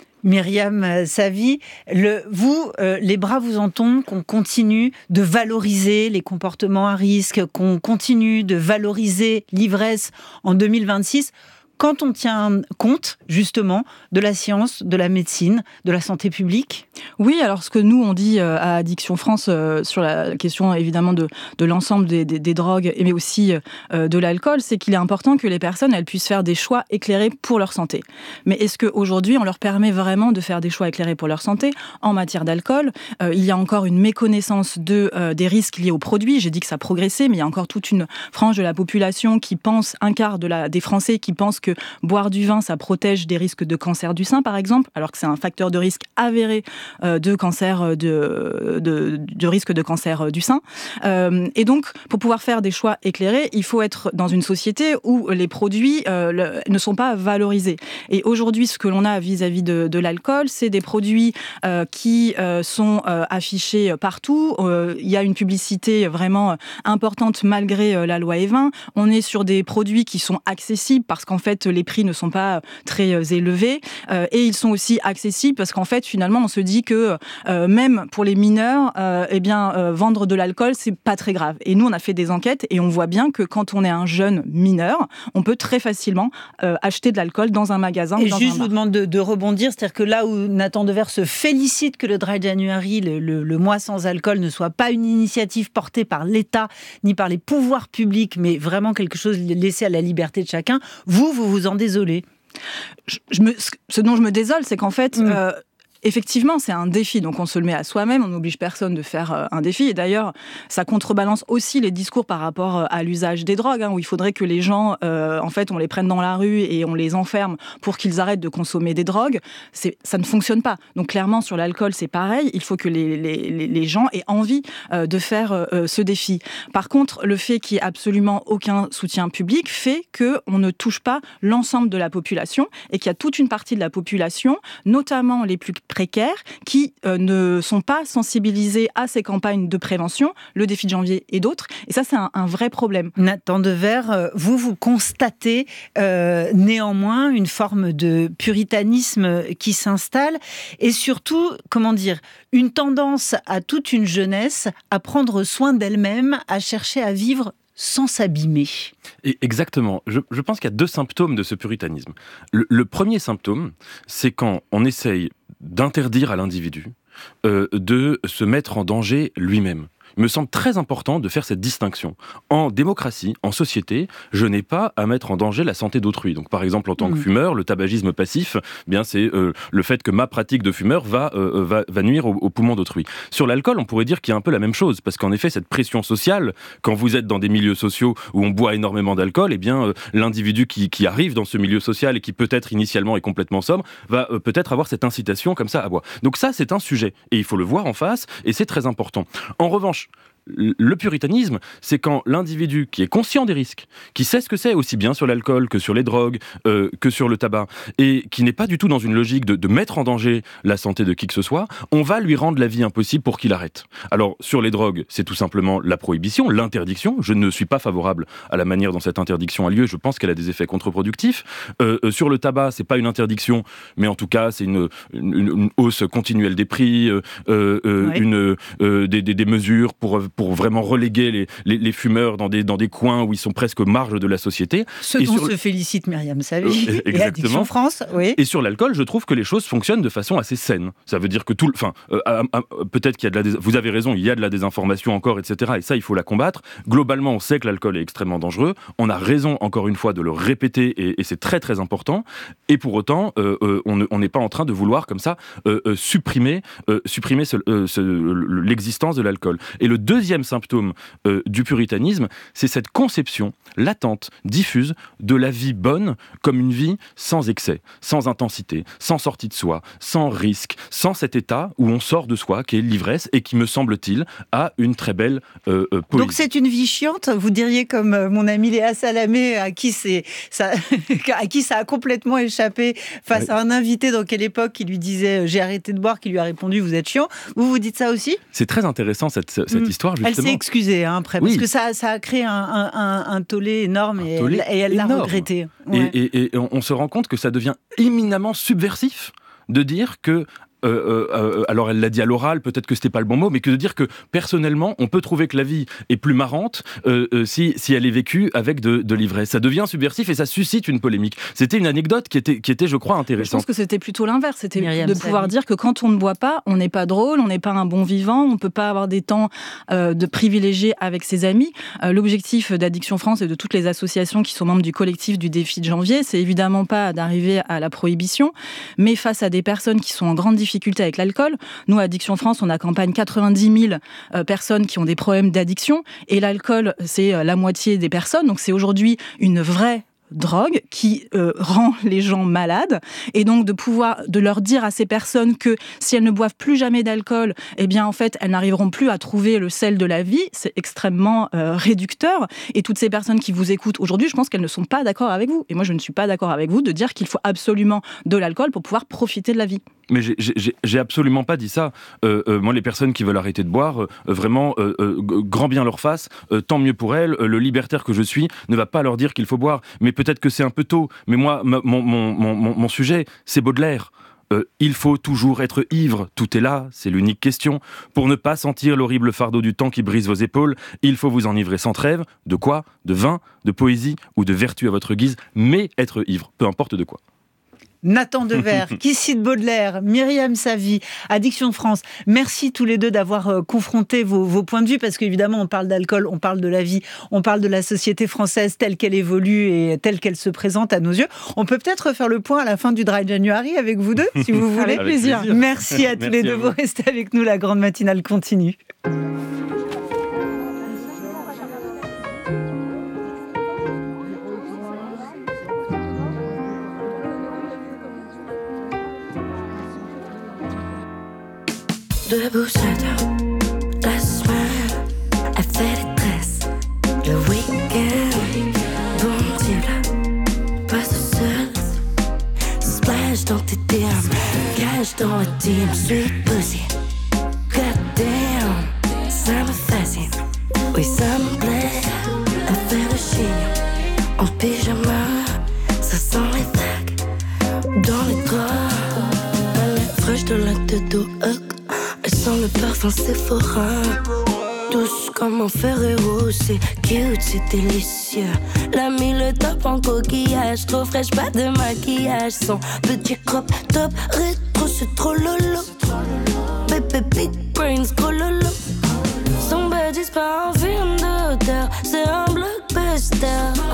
Myriam Savy, le, vous, euh, les bras vous en tombent qu'on continue de valoriser les comportements à risque, qu'on continue de valoriser l'ivresse en deux mille vingt-six, quand on tient compte, justement, de la science, de la médecine, de la santé publique ? Oui, alors ce que nous, on dit à Addiction France euh, sur la question, évidemment, de, de l'ensemble des, des, des drogues, mais aussi euh, de l'alcool, c'est qu'il est important que les personnes, elles puissent faire des choix éclairés pour leur santé. Mais est-ce qu'aujourd'hui, on leur permet vraiment de faire des choix éclairés pour leur santé ? En matière d'alcool, euh, il y a encore une méconnaissance de, euh, des risques liés aux produits. J'ai dit que ça progressait, mais il y a encore toute une frange de la population qui pense, un quart de la, des Français qui pensent que boire du vin, ça protège des risques de cancer du sein, par exemple, alors que c'est un facteur de risque avéré euh, de cancer, de, de, de risque de cancer du sein. Euh, et donc, pour pouvoir faire des choix éclairés, il faut être dans une société où les produits euh, le, ne sont pas valorisés. Et aujourd'hui, ce que l'on a vis-à-vis de, de l'alcool, c'est des produits euh, qui euh, sont euh, affichés partout. Euh, il y a une publicité vraiment importante malgré euh, la loi Evin. On est sur des produits qui sont accessibles parce qu'en fait, les prix ne sont pas très élevés euh, et ils sont aussi accessibles parce qu'en fait, finalement, on se dit que euh, même pour les mineurs, euh, eh bien, euh, vendre de l'alcool, c'est pas très grave. Et nous, on a fait des enquêtes et on voit bien que quand on est un jeune mineur, on peut très facilement euh, acheter de l'alcool dans un magasin et ou dans juste, un je vous demande de, de rebondir, c'est-à-dire que là où Nathan Devers se félicite que le Dry January, le, le, le mois sans alcool, ne soit pas une initiative portée par l'État ni par les pouvoirs publics, mais vraiment quelque chose laissé à la liberté de chacun, vous, vous vous en désolez. Je, je me, ce dont je me désole, c'est qu'en fait... Mmh. Euh, Effectivement, c'est un défi, donc on se le met à soi-même, on n'oblige personne de faire un défi. Et d'ailleurs, ça contrebalance aussi les discours par rapport à l'usage des drogues, hein, où il faudrait que les gens, euh, en fait, on les prenne dans la rue et on les enferme pour qu'ils arrêtent de consommer des drogues. C'est, ça ne fonctionne pas. Donc clairement, sur l'alcool, c'est pareil. Il faut que les, les, les gens aient envie euh, de faire euh, ce défi. Par contre, le fait qu'il n'y ait absolument aucun soutien public fait qu'on ne touche pas l'ensemble de la population et qu'il y a toute une partie de la population, notamment les plus précaires qui euh, ne sont pas sensibilisés à ces campagnes de prévention, le défi de janvier et d'autres. Et ça, c'est un, un vrai problème. Nathan Devers, vous, vous constatez euh, néanmoins une forme de puritanisme qui s'installe et surtout, comment dire, une tendance à toute une jeunesse à prendre soin d'elle-même, à chercher à vivre sans s'abîmer. Et exactement. Je, je pense qu'il y a deux symptômes de ce puritanisme. Le, le premier symptôme, c'est quand on essaye d'interdire à l'individu euh, de se mettre en danger lui-même. Il me semble très important de faire cette distinction. En démocratie, en société, je n'ai pas à mettre en danger la santé d'autrui. Donc, par exemple, en tant mmh. que fumeur, le tabagisme passif, eh bien, c'est euh, le fait que ma pratique de fumeur va, euh, va, va nuire aux au poumons d'autrui. Sur l'alcool, on pourrait dire qu'il y a un peu la même chose, parce qu'en effet, cette pression sociale, quand vous êtes dans des milieux sociaux où on boit énormément d'alcool, eh bien, euh, l'individu qui, qui arrive dans ce milieu social et qui peut-être initialement est complètement sobre, va euh, peut-être avoir cette incitation comme ça à boire. Donc ça, c'est un sujet, et il faut le voir en face, et c'est très important. En revanche, le puritanisme, c'est quand l'individu qui est conscient des risques, qui sait ce que c'est aussi bien sur l'alcool que sur les drogues, euh, que sur le tabac, et qui n'est pas du tout dans une logique de, de mettre en danger la santé de qui que ce soit, on va lui rendre la vie impossible pour qu'il arrête. Alors, sur les drogues, c'est tout simplement la prohibition, l'interdiction. Je ne suis pas favorable à la manière dont cette interdiction a lieu, je pense qu'elle a des effets contre-productifs. Euh, euh, sur le tabac, c'est pas une interdiction, mais en tout cas, c'est une, une, une hausse continuelle des prix, euh, euh, oui. une, euh, des, des, des mesures pour... pour vraiment reléguer les, les, les fumeurs dans des, dans des coins où ils sont presque aux marges de la société. Ce et dont sur... se félicite Myriam Savy euh, et Addiction France. Oui. Et sur l'alcool, je trouve que les choses fonctionnent de façon assez saine. Ça veut dire que tout... Enfin, euh, euh, euh, peut-être qu'il y a de la... Dés... Vous avez raison, il y a de la désinformation encore, et cetera. Et ça, il faut la combattre. Globalement, on sait que l'alcool est extrêmement dangereux. On a raison, encore une fois, de le répéter, et, et c'est très, très important. Et pour autant, euh, euh, on n'est pas en train de vouloir, comme ça, euh, euh, supprimer, euh, supprimer ce, euh, ce, l'existence de l'alcool. Et le deuxième symptôme Euh, du puritanisme, c'est cette conception latente, diffuse, de la vie bonne comme une vie sans excès, sans intensité, sans sortie de soi, sans risque, sans cet état où on sort de soi, qui est l'ivresse, et qui, me semble-t-il, a une très belle euh, euh, poésie. Donc c'est une vie chiante, vous diriez comme euh, mon ami Léa Salamé, à qui, c'est, ça, à qui ça a complètement échappé face ouais. à un invité dans quelle époque qui lui disait euh, « j'ai arrêté de boire », qui lui a répondu « vous êtes chiant ». Vous vous dites ça aussi ? C'est très intéressant cette, cette mmh. histoire, justement. Elle s'est excusée hein, après, oui. parce que ça, ça a créé un, un, un, un tollé énorme et, tollé elle, et elle énorme. l'a regretté. Ouais. Et, et, et on se rend compte que ça devient éminemment subversif de dire que Euh, euh, alors elle l'a dit à l'oral, peut-être que c'était pas le bon mot, mais que de dire que personnellement on peut trouver que la vie est plus marrante euh, euh, si, si elle est vécue avec de, de l'ivresse. Ça devient subversif et ça suscite une polémique. C'était une anecdote qui était, qui était je crois, intéressante. Je pense que c'était plutôt l'inverse, c'était Myriam de pouvoir Savy. dire que quand on ne boit pas, on n'est pas drôle, on n'est pas un bon vivant, on ne peut pas avoir des temps euh, de privilégiés avec ses amis. Euh, l'objectif d'Addiction France et de toutes les associations qui sont membres du collectif du défi de janvier, c'est évidemment pas d'arriver à la prohibition, mais face à des personnes qui sont en grande difficulté avec l'alcool. Nous, à Addiction France, on accompagne quatre-vingt-dix mille euh, personnes qui ont des problèmes d'addiction et l'alcool, c'est euh, la moitié des personnes. Donc, c'est aujourd'hui une vraie drogue qui euh, rend les gens malades et donc de pouvoir de leur dire à ces personnes que si elles ne boivent plus jamais d'alcool, eh bien en fait elles n'arriveront plus à trouver le sel de la vie, c'est extrêmement euh, réducteur et toutes ces personnes qui vous écoutent aujourd'hui, je pense qu'elles ne sont pas d'accord avec vous et moi je ne suis pas d'accord avec vous de dire qu'il faut absolument de l'alcool pour pouvoir profiter de la vie. Mais j'ai, j'ai, j'ai absolument pas dit ça. Euh, euh, moi, les personnes qui veulent arrêter de boire, euh, vraiment, euh, euh, grand bien leur face, euh, tant mieux pour elles. Euh, le libertaire que je suis ne va pas leur dire qu'il faut boire. Mais peut-être que c'est un peu tôt. Mais moi, mon, mon, mon, mon, mon sujet, c'est Baudelaire. Euh, il faut toujours être ivre, tout est là, c'est l'unique question. Pour ne pas sentir l'horrible fardeau du temps qui brise vos épaules, il faut vous enivrer sans trêve. De quoi ? De vin, de poésie ou de vertu à votre guise, mais être ivre, peu importe de quoi. Nathan Devers, qui cite Baudelaire, Myriam Savy, Addiction France. Merci tous les deux d'avoir euh, confronté vos, vos points de vue, parce qu'évidemment, on parle d'alcool, on parle de la vie, on parle de la société française telle qu'elle évolue et telle qu'elle se présente à nos yeux. On peut peut-être faire le point à la fin du Dry January avec vous deux, si vous voulez. Avec plaisir. plaisir. Merci à tous Merci les deux. Vous. vous restez avec nous, la grande matinale continue. Debout sur la semaine, elle fait les tresses. Le week-end, bon Dieu là, pas seul. Splash dans tes D M. Splash dans le team, sweet pussy. Goddamn, ça me fascine. Oui, ça me plaît. Un verre de chignon en pyjama. Ça sent les vagues dans les draps. Elle est fraîche de la tête au hug. Elle sent le parfum Sephora. Douce comme un Ferrero, c'est cute, c'est délicieux. La mis le top en coquillage, trop fraîche, pas de maquillage. Son petit crop top rétro, c'est trop lolo. Bébé big brains, gros lolo. Son body's pas un film d'auteur, c'est un blockbuster.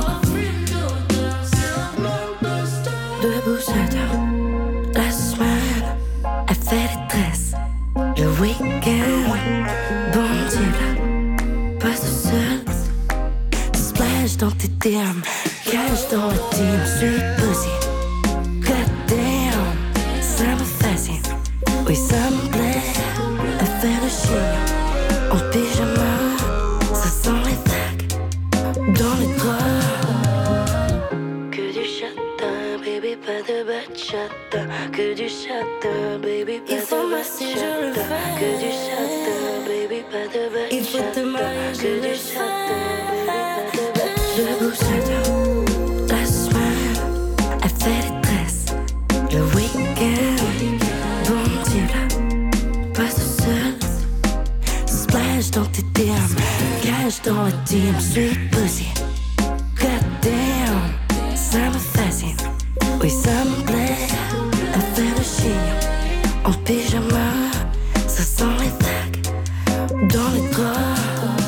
Debout sept heures, la semaine, elle fait des tresses. Le week-end, bon Dieu là, passe seul. Splash dans tes D M, cache dans le team, sweet pussy. Goddamn, ça me fascine, oui ça me plaît. Elle fait le chien en pyjama, ça sent les vagues dans les draps. Que du chata, baby, pas de bachata. Que du chata, baby, pas de bachata. Que du chata, baby, pas de bachata. Il faut te marier, que du chata, baby, pas de bachata. Debout sept heures, la semaine, elle fait des tresses. Le week-end, bon Dieu là, passe seul. Splash dans tes D M, cache dans le team, sweet pussy. Goddamn, ça me fascine, oui ça me plaît. Un verre de chignon en pyjama, ça sent les vagues dans les draps.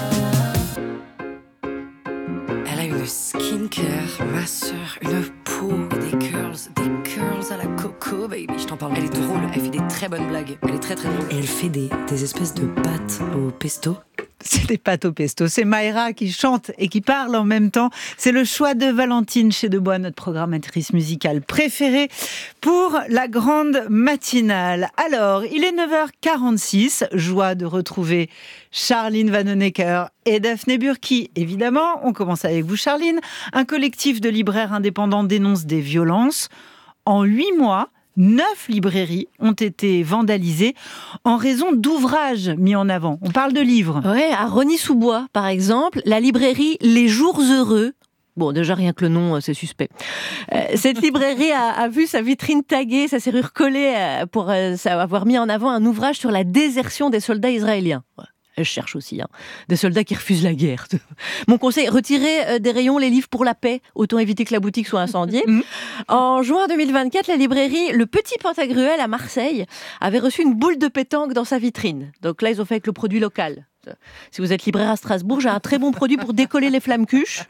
Elle a une skincare, ma soeur, une peau et des curls, des curls à la coco, baby. Je t'en parle, elle est drôle, elle fait des très bonnes blagues, elle est très très drôle. Et elle fait des, des espèces de pâtes au pesto. C'est des pâtes au pesto. C'est Mayra qui chante et qui parle en même temps. C'est le choix de Valentine chez Debois, notre programmatrice musicale préférée pour la grande matinale. Alors, il est neuf heures quarante-six. Joie de retrouver Charline Vanhoenacker et Daphné Burki. Évidemment, on commence avec vous, Charline. Un collectif de libraires indépendants dénonce des violences. En huit mois, Neuf librairies ont été vandalisées en raison d'ouvrages mis en avant. On parle de livres. Ouais, à Rosny-sous-Bois, par exemple, la librairie Les Jours Heureux. Bon, déjà, rien que le nom, c'est suspect. Euh, cette librairie a, a vu sa vitrine taguée, sa serrure collée euh, pour euh, avoir mis en avant un ouvrage sur la désertion des soldats israéliens. Ouais. Je cherche aussi, hein. Des soldats qui refusent la guerre. Mon conseil, retirez euh, des rayons les livres pour la paix, autant éviter que la boutique soit incendiée. Mmh. En juin deux mille vingt-quatre, la librairie Le Petit Pantagruel à Marseille avait reçu une boule de pétanque dans sa vitrine. Donc là, ils ont fait avec le produit local. Si vous êtes libraire à Strasbourg, j'ai un très bon produit pour décoller les flammes cuches.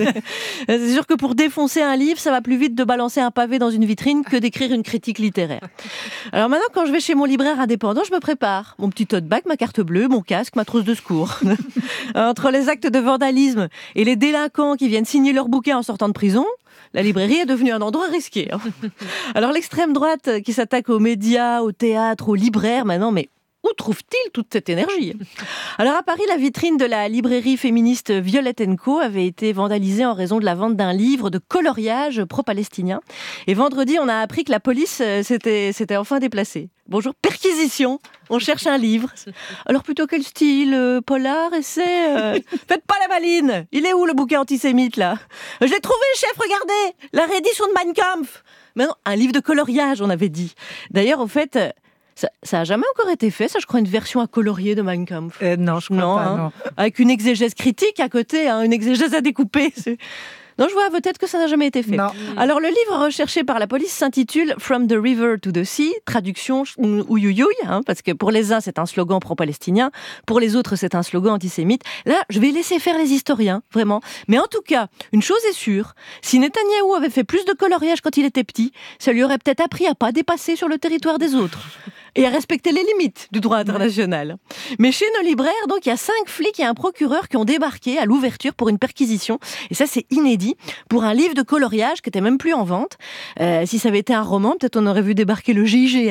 C'est sûr que pour défoncer un livre, ça va plus vite de balancer un pavé dans une vitrine que d'écrire une critique littéraire. Alors maintenant, quand je vais chez mon libraire indépendant, je me prépare. Mon petit tote bag, ma carte bleue, mon casque, ma trousse de secours. Entre les actes de vandalisme et les délinquants qui viennent signer leur bouquin en sortant de prison, la librairie est devenue un endroit risqué. Alors l'extrême droite qui s'attaque aux médias, au théâtre, aux libraires, maintenant, mais où trouve-t-il toute cette énergie ? Alors à Paris, la vitrine de la librairie féministe Violette and Co avait été vandalisée en raison de la vente d'un livre de coloriage pro-palestinien. Et vendredi, on a appris que la police s'était, s'était enfin déplacée. Bonjour, perquisition, on cherche un livre. Alors plutôt quel style ? euh, Polar, essai euh... Faites pas la maline. Il est où le bouquin antisémite là ? Je l'ai trouvé, chef, regardez, la réédition de Mein Kampf. Mais non, un livre de coloriage, on avait dit. D'ailleurs, au fait... Ça, ça a jamais encore été fait, ça, je crois, une version à colorier de Mein Kampf. Euh, non, je crois non, pas, hein. non. Avec une exégèse critique à côté, hein, une exégèse à découper. C'est... Non, je vois peut-être que ça n'a jamais été fait. Non. Alors, le livre recherché par la police s'intitule From the River to the Sea, traduction ouïouïouï, hein, parce que pour les uns, c'est un slogan pro-palestinien, pour les autres, c'est un slogan antisémite. Là, je vais laisser faire les historiens, vraiment. Mais en tout cas, une chose est sûre, si Netanyahou avait fait plus de coloriage quand il était petit, ça lui aurait peut-être appris à pas dépasser sur le territoire des autres et à respecter les limites du droit international. Mais chez nos libraires, donc, il y a cinq flics et un procureur qui ont débarqué à l'ouverture pour une perquisition. Et ça, c'est inédit pour un livre de coloriage qui était même plus en vente. Euh, si ça avait été un roman, peut-être on aurait vu débarquer le G I G N.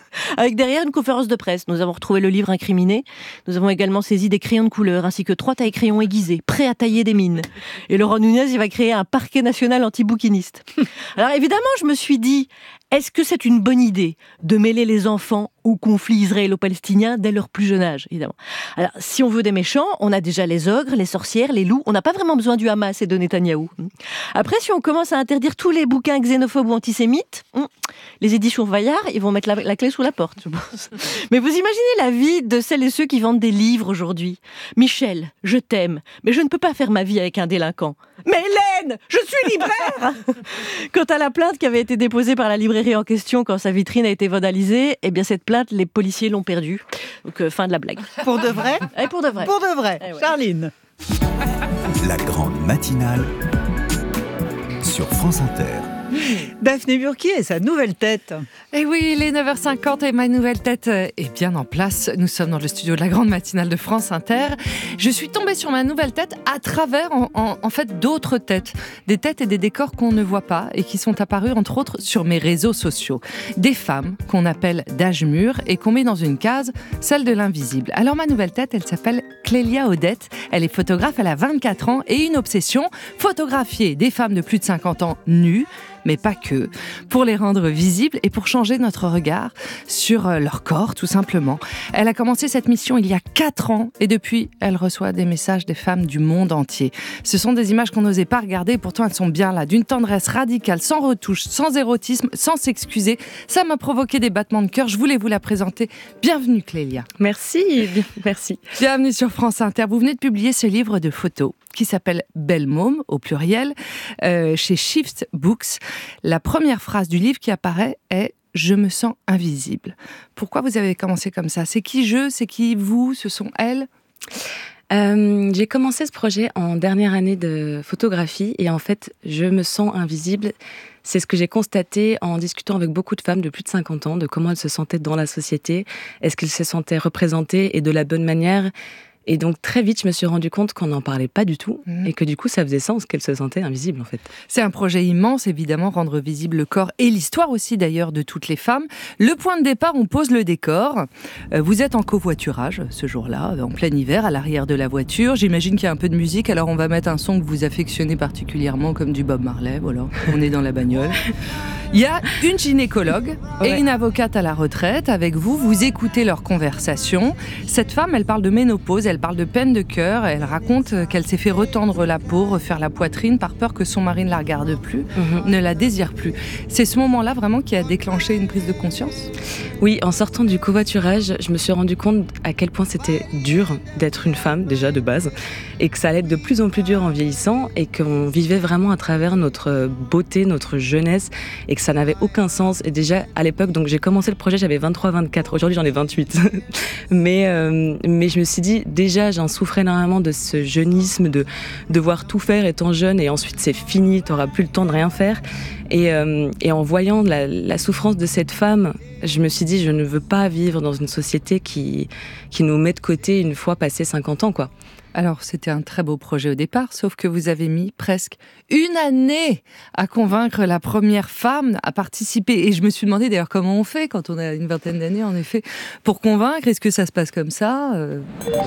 avec derrière une conférence de presse. Nous avons retrouvé le livre incriminé. Nous avons également saisi des crayons de couleur, ainsi que trois taille-crayons aiguisés, prêts à tailler des mines. Et Laurent Nunez, il va créer un parquet national anti-bouquiniste. Alors évidemment, je me suis dit, est-ce que c'est une bonne idée de mêler les enfants au conflit israélo-palestinien dès leur plus jeune âge, évidemment. Alors, si on veut des méchants, on a déjà les ogres, les sorcières, les loups. On n'a pas vraiment besoin du Hamas et de Netanyahou. Après, si on commence à interdire tous les bouquins xénophobes ou antisémites, les éditions Vaillard, ils vont mettre la, la clé sous la porte, je pense. Mais vous imaginez la vie de celles et ceux qui vendent des livres aujourd'hui. Michel, je t'aime, mais je ne peux pas faire ma vie avec un délinquant. Mais Hélène, je suis libraire. Quant à la plainte qui avait été déposée par la librairie en question quand sa vitrine a été vandalisée, eh bien cette plainte, les policiers l'ont perdue. Donc euh, fin de la blague. Pour de vrai ? Et pour de vrai. Pour de vrai. Eh ouais. Charline. La grande matinale sur France Inter. Daphné Burki et sa nouvelle tête. Et oui, il est neuf heures cinquante et ma nouvelle tête est bien en place. Nous sommes dans le studio de la grande matinale de France Inter. Je suis tombée sur ma nouvelle tête à travers, en, en, en fait, d'autres têtes. Des têtes et des décors qu'on ne voit pas et qui sont apparus, entre autres, sur mes réseaux sociaux. Des femmes qu'on appelle d'âge mûr et qu'on met dans une case, celle de l'invisible. Alors, ma nouvelle tête, elle s'appelle Clélia Odette. Elle est photographe, elle a vingt-quatre ans et une obsession, photographier des femmes de plus de cinquante ans nues, mais pas que, pour les rendre visibles et pour changer notre regard sur leur corps, tout simplement. Elle a commencé cette mission il y a quatre ans et depuis, elle reçoit des messages des femmes du monde entier. Ce sont des images qu'on n'osait pas regarder, pourtant elles sont bien là, d'une tendresse radicale, sans retouche, sans érotisme, sans s'excuser. Ça m'a provoqué des battements de cœur, je voulais vous la présenter. Bienvenue Clélia. Merci, merci. Bienvenue sur France Inter. Vous venez de publier ce livre de photos qui s'appelle Belle Môme, au pluriel, euh, chez Shift Books. La première phrase du livre qui apparaît est « Je me sens invisible ». Pourquoi vous avez commencé comme ça ? C'est qui je ? C'est qui vous ? Ce sont elles ? euh, J'ai commencé ce projet en dernière année de photographie et en fait, je me sens invisible. C'est ce que j'ai constaté en discutant avec beaucoup de femmes de plus de cinquante ans, de comment elles se sentaient dans la société, est-ce qu'elles se sentaient représentées et de la bonne manière. Et donc très vite, je me suis rendu compte qu'on n'en parlait pas du tout mmh. et que du coup, ça faisait sens qu'elle se sentait invisible en fait. C'est un projet immense, évidemment, rendre visible le corps et l'histoire aussi d'ailleurs de toutes les femmes. Le point de départ, on pose le décor. Euh, vous êtes en covoiturage ce jour-là, en plein hiver, à l'arrière de la voiture. J'imagine qu'il y a un peu de musique, alors on va mettre un son que vous affectionnez particulièrement, comme du Bob Marley. Voilà, on est dans la bagnole. Il y a une gynécologue ouais. et une avocate à la retraite avec vous. Vous écoutez leur conversation. Cette femme, elle parle de ménopause, elle parle de peine de cœur. Elle raconte qu'elle s'est fait retendre la peau, refaire la poitrine par peur que son mari ne la regarde plus, mmh. ne la désire plus. C'est ce moment-là vraiment qui a déclenché une prise de conscience ? Oui, en sortant du covoiturage, je me suis rendu compte à quel point c'était dur d'être une femme, déjà de base, et que ça allait être de plus en plus dur en vieillissant et qu'on vivait vraiment à travers notre beauté, notre jeunesse et que ça n'avait aucun sens. Et déjà, à l'époque, donc j'ai commencé le projet, j'avais vingt-trois vingt-quatre. Aujourd'hui, j'en ai vingt-huit. mais, euh, mais je me suis dit, déjà, j'en souffrais énormément de ce jeunisme, de devoir tout faire étant jeune et ensuite c'est fini, t'auras plus le temps de rien faire. Et, euh, et en voyant la, la souffrance de cette femme, je me suis dit, je ne veux pas vivre dans une société qui, qui nous met de côté une fois passé cinquante ans, quoi. Alors, c'était un très beau projet au départ, sauf que vous avez mis presque une année à convaincre la première femme à participer. Et je me suis demandé d'ailleurs comment on fait quand on a une vingtaine d'années, en effet, pour convaincre. Est-ce que ça se passe comme ça euh...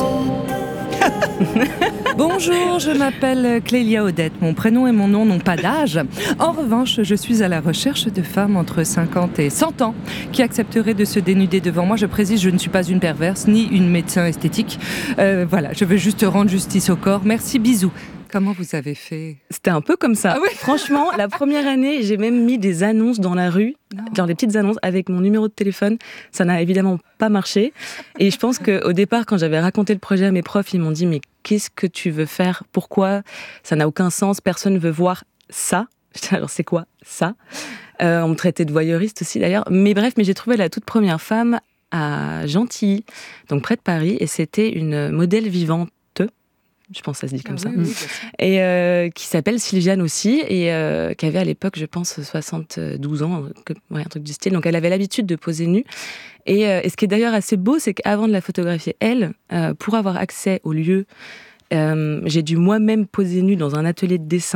Bonjour, je m'appelle Clélia Odette. Mon prénom et mon nom n'ont pas d'âge. En revanche, je suis à la recherche de femmes entre cinquante et cent ans qui accepteraient de se dénuder devant moi. Je précise, je ne suis pas une perverse ni une médecin esthétique. Euh, voilà, je veux juste rendre justice au corps. Merci, bisous. Comment vous avez fait ? C'était un peu comme ça. Ah oui. Franchement, la première année, j'ai même mis des annonces dans la rue, non. genre des petites annonces avec mon numéro de téléphone. Ça n'a évidemment pas marché. Et je pense qu'au départ, quand j'avais raconté le projet à mes profs, ils m'ont dit « Mais qu'est-ce que tu veux faire ? Pourquoi ? Ça n'a aucun sens. Personne ne veut voir ça. » Alors, c'est quoi ça ? euh, On me traitait de voyeuriste aussi d'ailleurs. Mais bref, mais j'ai trouvé la toute première femme à Gentilly, donc près de Paris. Et c'était une modèle vivante. Je pense que ça se dit comme ah, ça. Oui, oui, et euh, qui s'appelle Sylviane aussi, et euh, qui avait à l'époque, je pense, soixante-douze ans, que, ouais, un truc du style. Donc elle avait l'habitude de poser nue. Et, euh, et ce qui est d'ailleurs assez beau, c'est qu'avant de la photographier, elle, euh, pour avoir accès au lieu, euh, j'ai dû moi-même poser nue dans un atelier de dessin.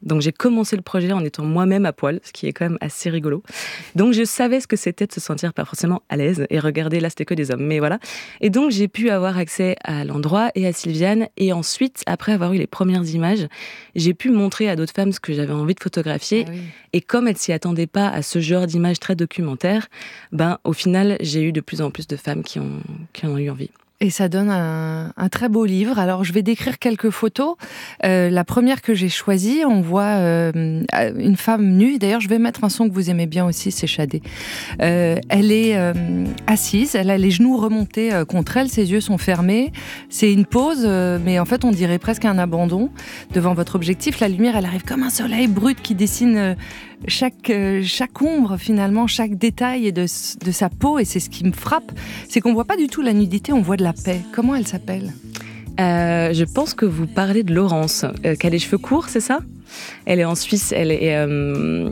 Donc j'ai commencé le projet en étant moi-même à poil, ce qui est quand même assez rigolo. Donc je savais ce que c'était de se sentir pas forcément à l'aise et regarder, là c'était que des hommes, mais voilà. Et donc j'ai pu avoir accès à l'endroit et à Sylviane, et ensuite, après avoir eu les premières images, j'ai pu montrer à d'autres femmes ce que j'avais envie de photographier. Ah oui. Et comme elles s'y attendaient pas à ce genre d'images très documentaires, ben au final j'ai eu de plus en plus de femmes qui ont, qui en ont eu envie. Et ça donne un, un très beau livre. Alors, je vais décrire quelques photos. Euh, la première que j'ai choisie, on voit euh, une femme nue. D'ailleurs, je vais mettre un son que vous aimez bien aussi, c'est Shadé. Euh, elle est euh, assise, elle a les genoux remontés euh, contre elle, ses yeux sont fermés. C'est une pause, euh, mais en fait, on dirait presque un abandon devant votre objectif. La lumière, elle arrive comme un soleil brut qui dessine euh, chaque, euh, chaque ombre, finalement, chaque détail de, de sa peau. Et c'est ce qui me frappe, c'est qu'on voit pas du tout la nudité, on voit de la paix. Comment elle s'appelle ? euh, Je pense que vous parlez de Laurence, euh, qui a les cheveux courts, c'est ça ? Elle est en Suisse, elle est... Euh...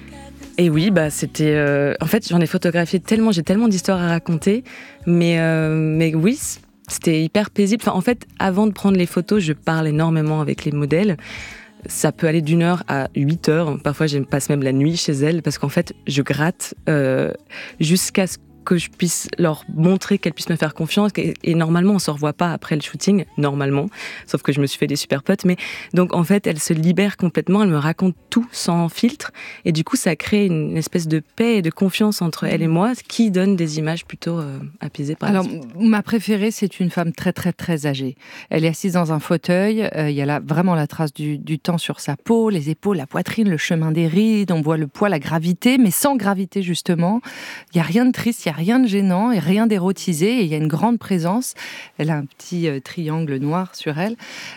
Et oui, bah, c'était... Euh... En fait, j'en ai photographié tellement, j'ai tellement d'histoires à raconter, mais, euh... mais oui, c'était hyper paisible. Enfin, en fait, avant de prendre les photos, je parle énormément avec les modèles. Ça peut aller d'une heure à huit heures. Parfois, je passe même la nuit chez elles, parce qu'en fait, je gratte euh, jusqu'à ce que je puisse leur montrer qu'elles puissent me faire confiance. Et, et normalement, on se revoit pas après le shooting, normalement, sauf que je me suis fait des super potes. Mais donc, en fait, elle se libère complètement, elle me raconte tout sans filtre. Et du coup, ça crée une espèce de paix et de confiance entre elle et moi, ce qui donne des images plutôt euh, apaisées par Alors, ma préférée, c'est une femme très, très, très âgée. Elle est assise dans un fauteuil. Euh, il y a là vraiment la trace du, du temps sur sa peau, les épaules, la poitrine, le chemin des rides. On voit le poids, la gravité, mais sans gravité, justement. Il n'y a rien de triste, il n'y a rien de gênant et rien d'érotisé, et il y a une grande présence. Elle a un petit euh, triangle noir sur elle.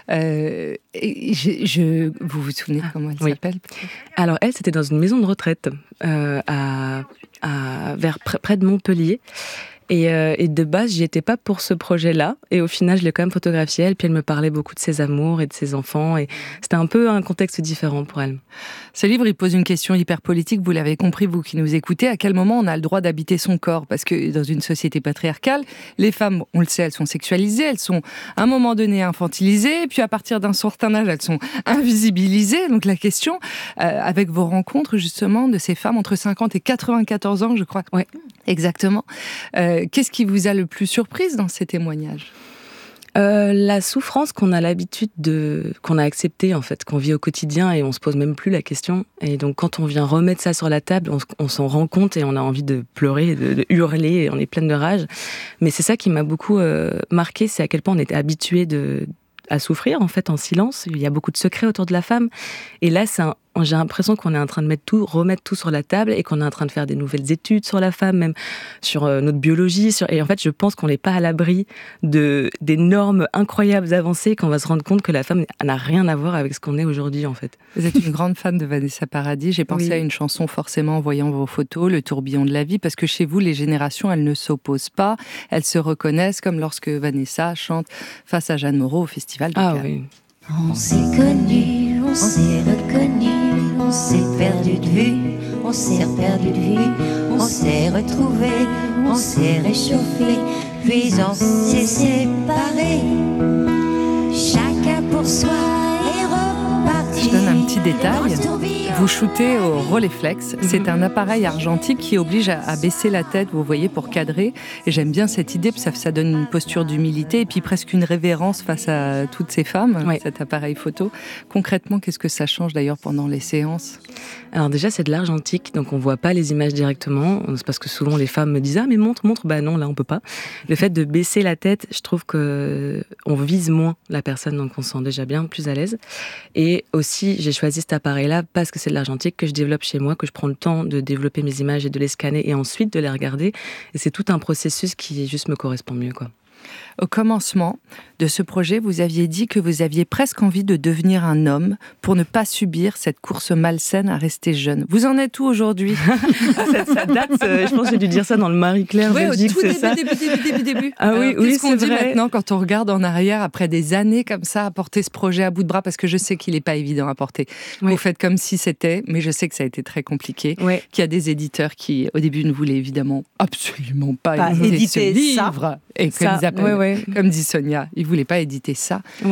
Euh, et je, je, vous vous souvenez comment elle oui. s'appelle ? Alors elle, c'était dans une maison de retraite euh, à, à, vers près, près de Montpellier. Et, euh, et de base, j'y étais pas pour ce projet-là. Et au final, je l'ai quand même photographiée, elle. Puis elle me parlait beaucoup de ses amours et de ses enfants. Et c'était un peu un contexte différent pour elle. Ce livre, il pose une question hyper politique. Vous l'avez compris, vous qui nous écoutez. À quel moment on a le droit d'habiter son corps ? Parce que dans une société patriarcale, les femmes, on le sait, elles sont sexualisées. Elles sont, à un moment donné, infantilisées. Puis à partir d'un certain âge, elles sont invisibilisées. Donc la question, euh, avec vos rencontres, justement, de ces femmes entre cinquante et quatre-vingt-quatorze ans, je crois. Ouais. Exactement. Euh, qu'est-ce qui vous a le plus surprise dans ces témoignages ? Euh, la souffrance qu'on a l'habitude de, qu'on a acceptée en fait, qu'on vit au quotidien et on se pose même plus la question. Et donc quand on vient remettre ça sur la table, on, on s'en rend compte et on a envie de pleurer, de, de hurler, et on est pleine de rage. Mais c'est ça qui m'a beaucoup euh, marqué, c'est à quel point on était habitué de à souffrir en fait en silence. Il y a beaucoup de secrets autour de la femme. Et là, c'est un j'ai l'impression qu'on est en train de mettre tout, remettre tout sur la table et qu'on est en train de faire des nouvelles études sur la femme, même sur euh, notre biologie. Sur... Et en fait, je pense qu'on n'est pas à l'abri de, des normes incroyables avancées, qu'on va se rendre compte que la femme n'a rien à voir avec ce qu'on est aujourd'hui, en fait. Vous êtes une grande fan de Vanessa Paradis. J'ai pensé oui. à une chanson forcément en voyant vos photos, Le tourbillon de la vie, parce que chez vous, les générations, elles ne s'opposent pas, elles se reconnaissent, comme lorsque Vanessa chante face à Jeanne Moreau au Festival de ah, Cannes. Oui. On s'est connus, on s'est reconnus, on s'est perdu de vue, on s'est perdu de vue, on s'est retrouvés, on s'est réchauffés, puis on s'est séparés, chacun pour soi est reparti. Je donne un petit détail. Vous shootez au Rolleiflex. C'est un appareil argentique qui oblige à, à baisser la tête, vous voyez, pour cadrer. Et j'aime bien cette idée, parce que ça, ça donne une posture d'humilité et puis presque une révérence face à toutes ces femmes, oui. cet appareil photo. Concrètement, qu'est-ce que ça change d'ailleurs pendant les séances ? Alors déjà, c'est de l'argentique, donc on voit pas les images directement. C'est parce que souvent les femmes me disent « Ah mais montre, montre !» Bah non, là on peut pas. Le fait de baisser la tête, je trouve que on vise moins la personne, donc on se sent déjà bien plus à l'aise. Et aussi, j'ai choisi cet appareil-là parce que c'est de l'argentique que je développe chez moi, que je prends le temps de développer mes images et de les scanner et ensuite de les regarder. Et c'est tout un processus qui juste me correspond mieux, quoi. Au commencement de ce projet, vous aviez dit que vous aviez presque envie de devenir un homme pour ne pas subir cette course malsaine à rester jeune. Vous en êtes où aujourd'hui ? ça, ça date, euh, je pense que j'ai dû dire ça dans le Marie-Claire oui, Belgique, au tout c'est début, ça début, début, début, début. Ah oui, Alors, oui, qu'est-ce qu'on c'est dit vrai. maintenant quand on regarde en arrière, après des années comme ça, à porter ce projet à bout de bras, parce que je sais qu'il n'est pas évident à porter. Oui. Vous faites comme si c'était, mais je sais que ça a été très compliqué, oui. qu'il y a des éditeurs qui, au début, ne voulaient évidemment absolument pas, pas éditer, éditer ce livre. Ça. Et comme, ça. ils appellent, ouais, ouais. comme dit Sonia, ils ne voulaient pas éditer ça. Ouais.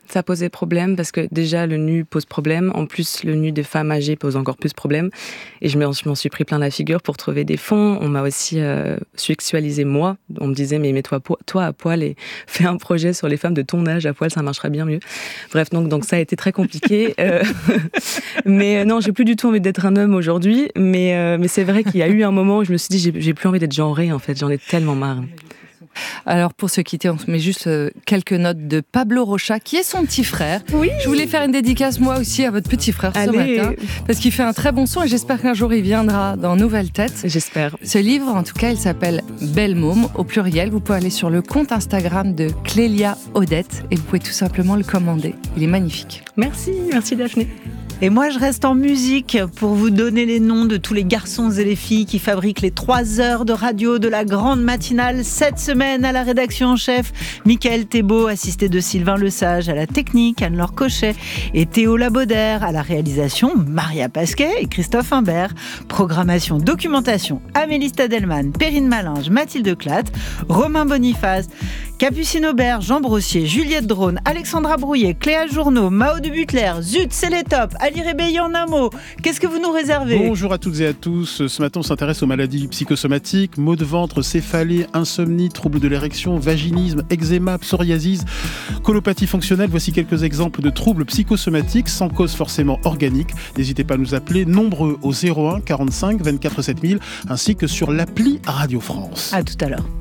ça posait problème parce que déjà le nu pose problème. En plus, le nu des femmes âgées pose encore plus problème. Et je m'en, je m'en suis pris plein la figure pour trouver des fonds. On m'a aussi euh, sexualisé moi. On me disait mais mets-toi toi à poil et fais un projet sur les femmes de ton âge à poil, ça marchera bien mieux. Bref, donc donc ça a été très compliqué. euh, mais euh, non, j'ai plus du tout envie d'être un homme aujourd'hui. Mais euh, mais c'est vrai qu'il y a eu un moment où je me suis dit j'ai, j'ai plus envie d'être genrée en fait. J'en ai tellement marre. Alors pour se quitter, on se met juste euh, quelques notes de Pablo Rocha, qui est son petit frère. Oui. Je voulais faire une dédicace moi aussi à votre petit frère ce Allez. matin, parce qu'il fait un très bon son et j'espère qu'un jour il viendra dans Nouvelle Tête. J'espère. Ce livre, en tout cas, il s'appelle Belle Môme, au pluriel. Vous pouvez aller sur le compte Instagram de Clélia Odette et vous pouvez tout simplement le commander. Il est magnifique. Merci, merci Daphné. Et moi, je reste en musique pour vous donner les noms de tous les garçons et les filles qui fabriquent les trois heures de radio de la grande matinale cette semaine. À la rédaction en chef, Mickaël Thébault, assisté de Sylvain Lesage, à la technique, Anne-Laure Cochet et Théo Labaudaire, à la réalisation, Maria Pasquet et Christophe Imbert, programmation, documentation, Amélie Stadelman, Perrine Malinge, Mathilde Clatte, Romain Boniface, Capucine Aubert, Jean Brossier, Juliette Drone, Alexandra Brouillet, Cléa Journeau, Mao de Butler, Zut, c'est les tops, Ali Réveillé en un mot. Qu'est-ce que vous nous réservez ? Bonjour à toutes et à tous. Ce matin, on s'intéresse aux maladies psychosomatiques, maux de ventre, céphalée, insomnie, troubles de l'érection, vaginisme, eczéma, psoriasis, colopathie fonctionnelle. Voici quelques exemples de troubles psychosomatiques sans cause forcément organique. N'hésitez pas à nous appeler nombreux au zéro un quarante-cinq vingt-quatre sept mille ainsi que sur l'appli Radio France. À tout à l'heure.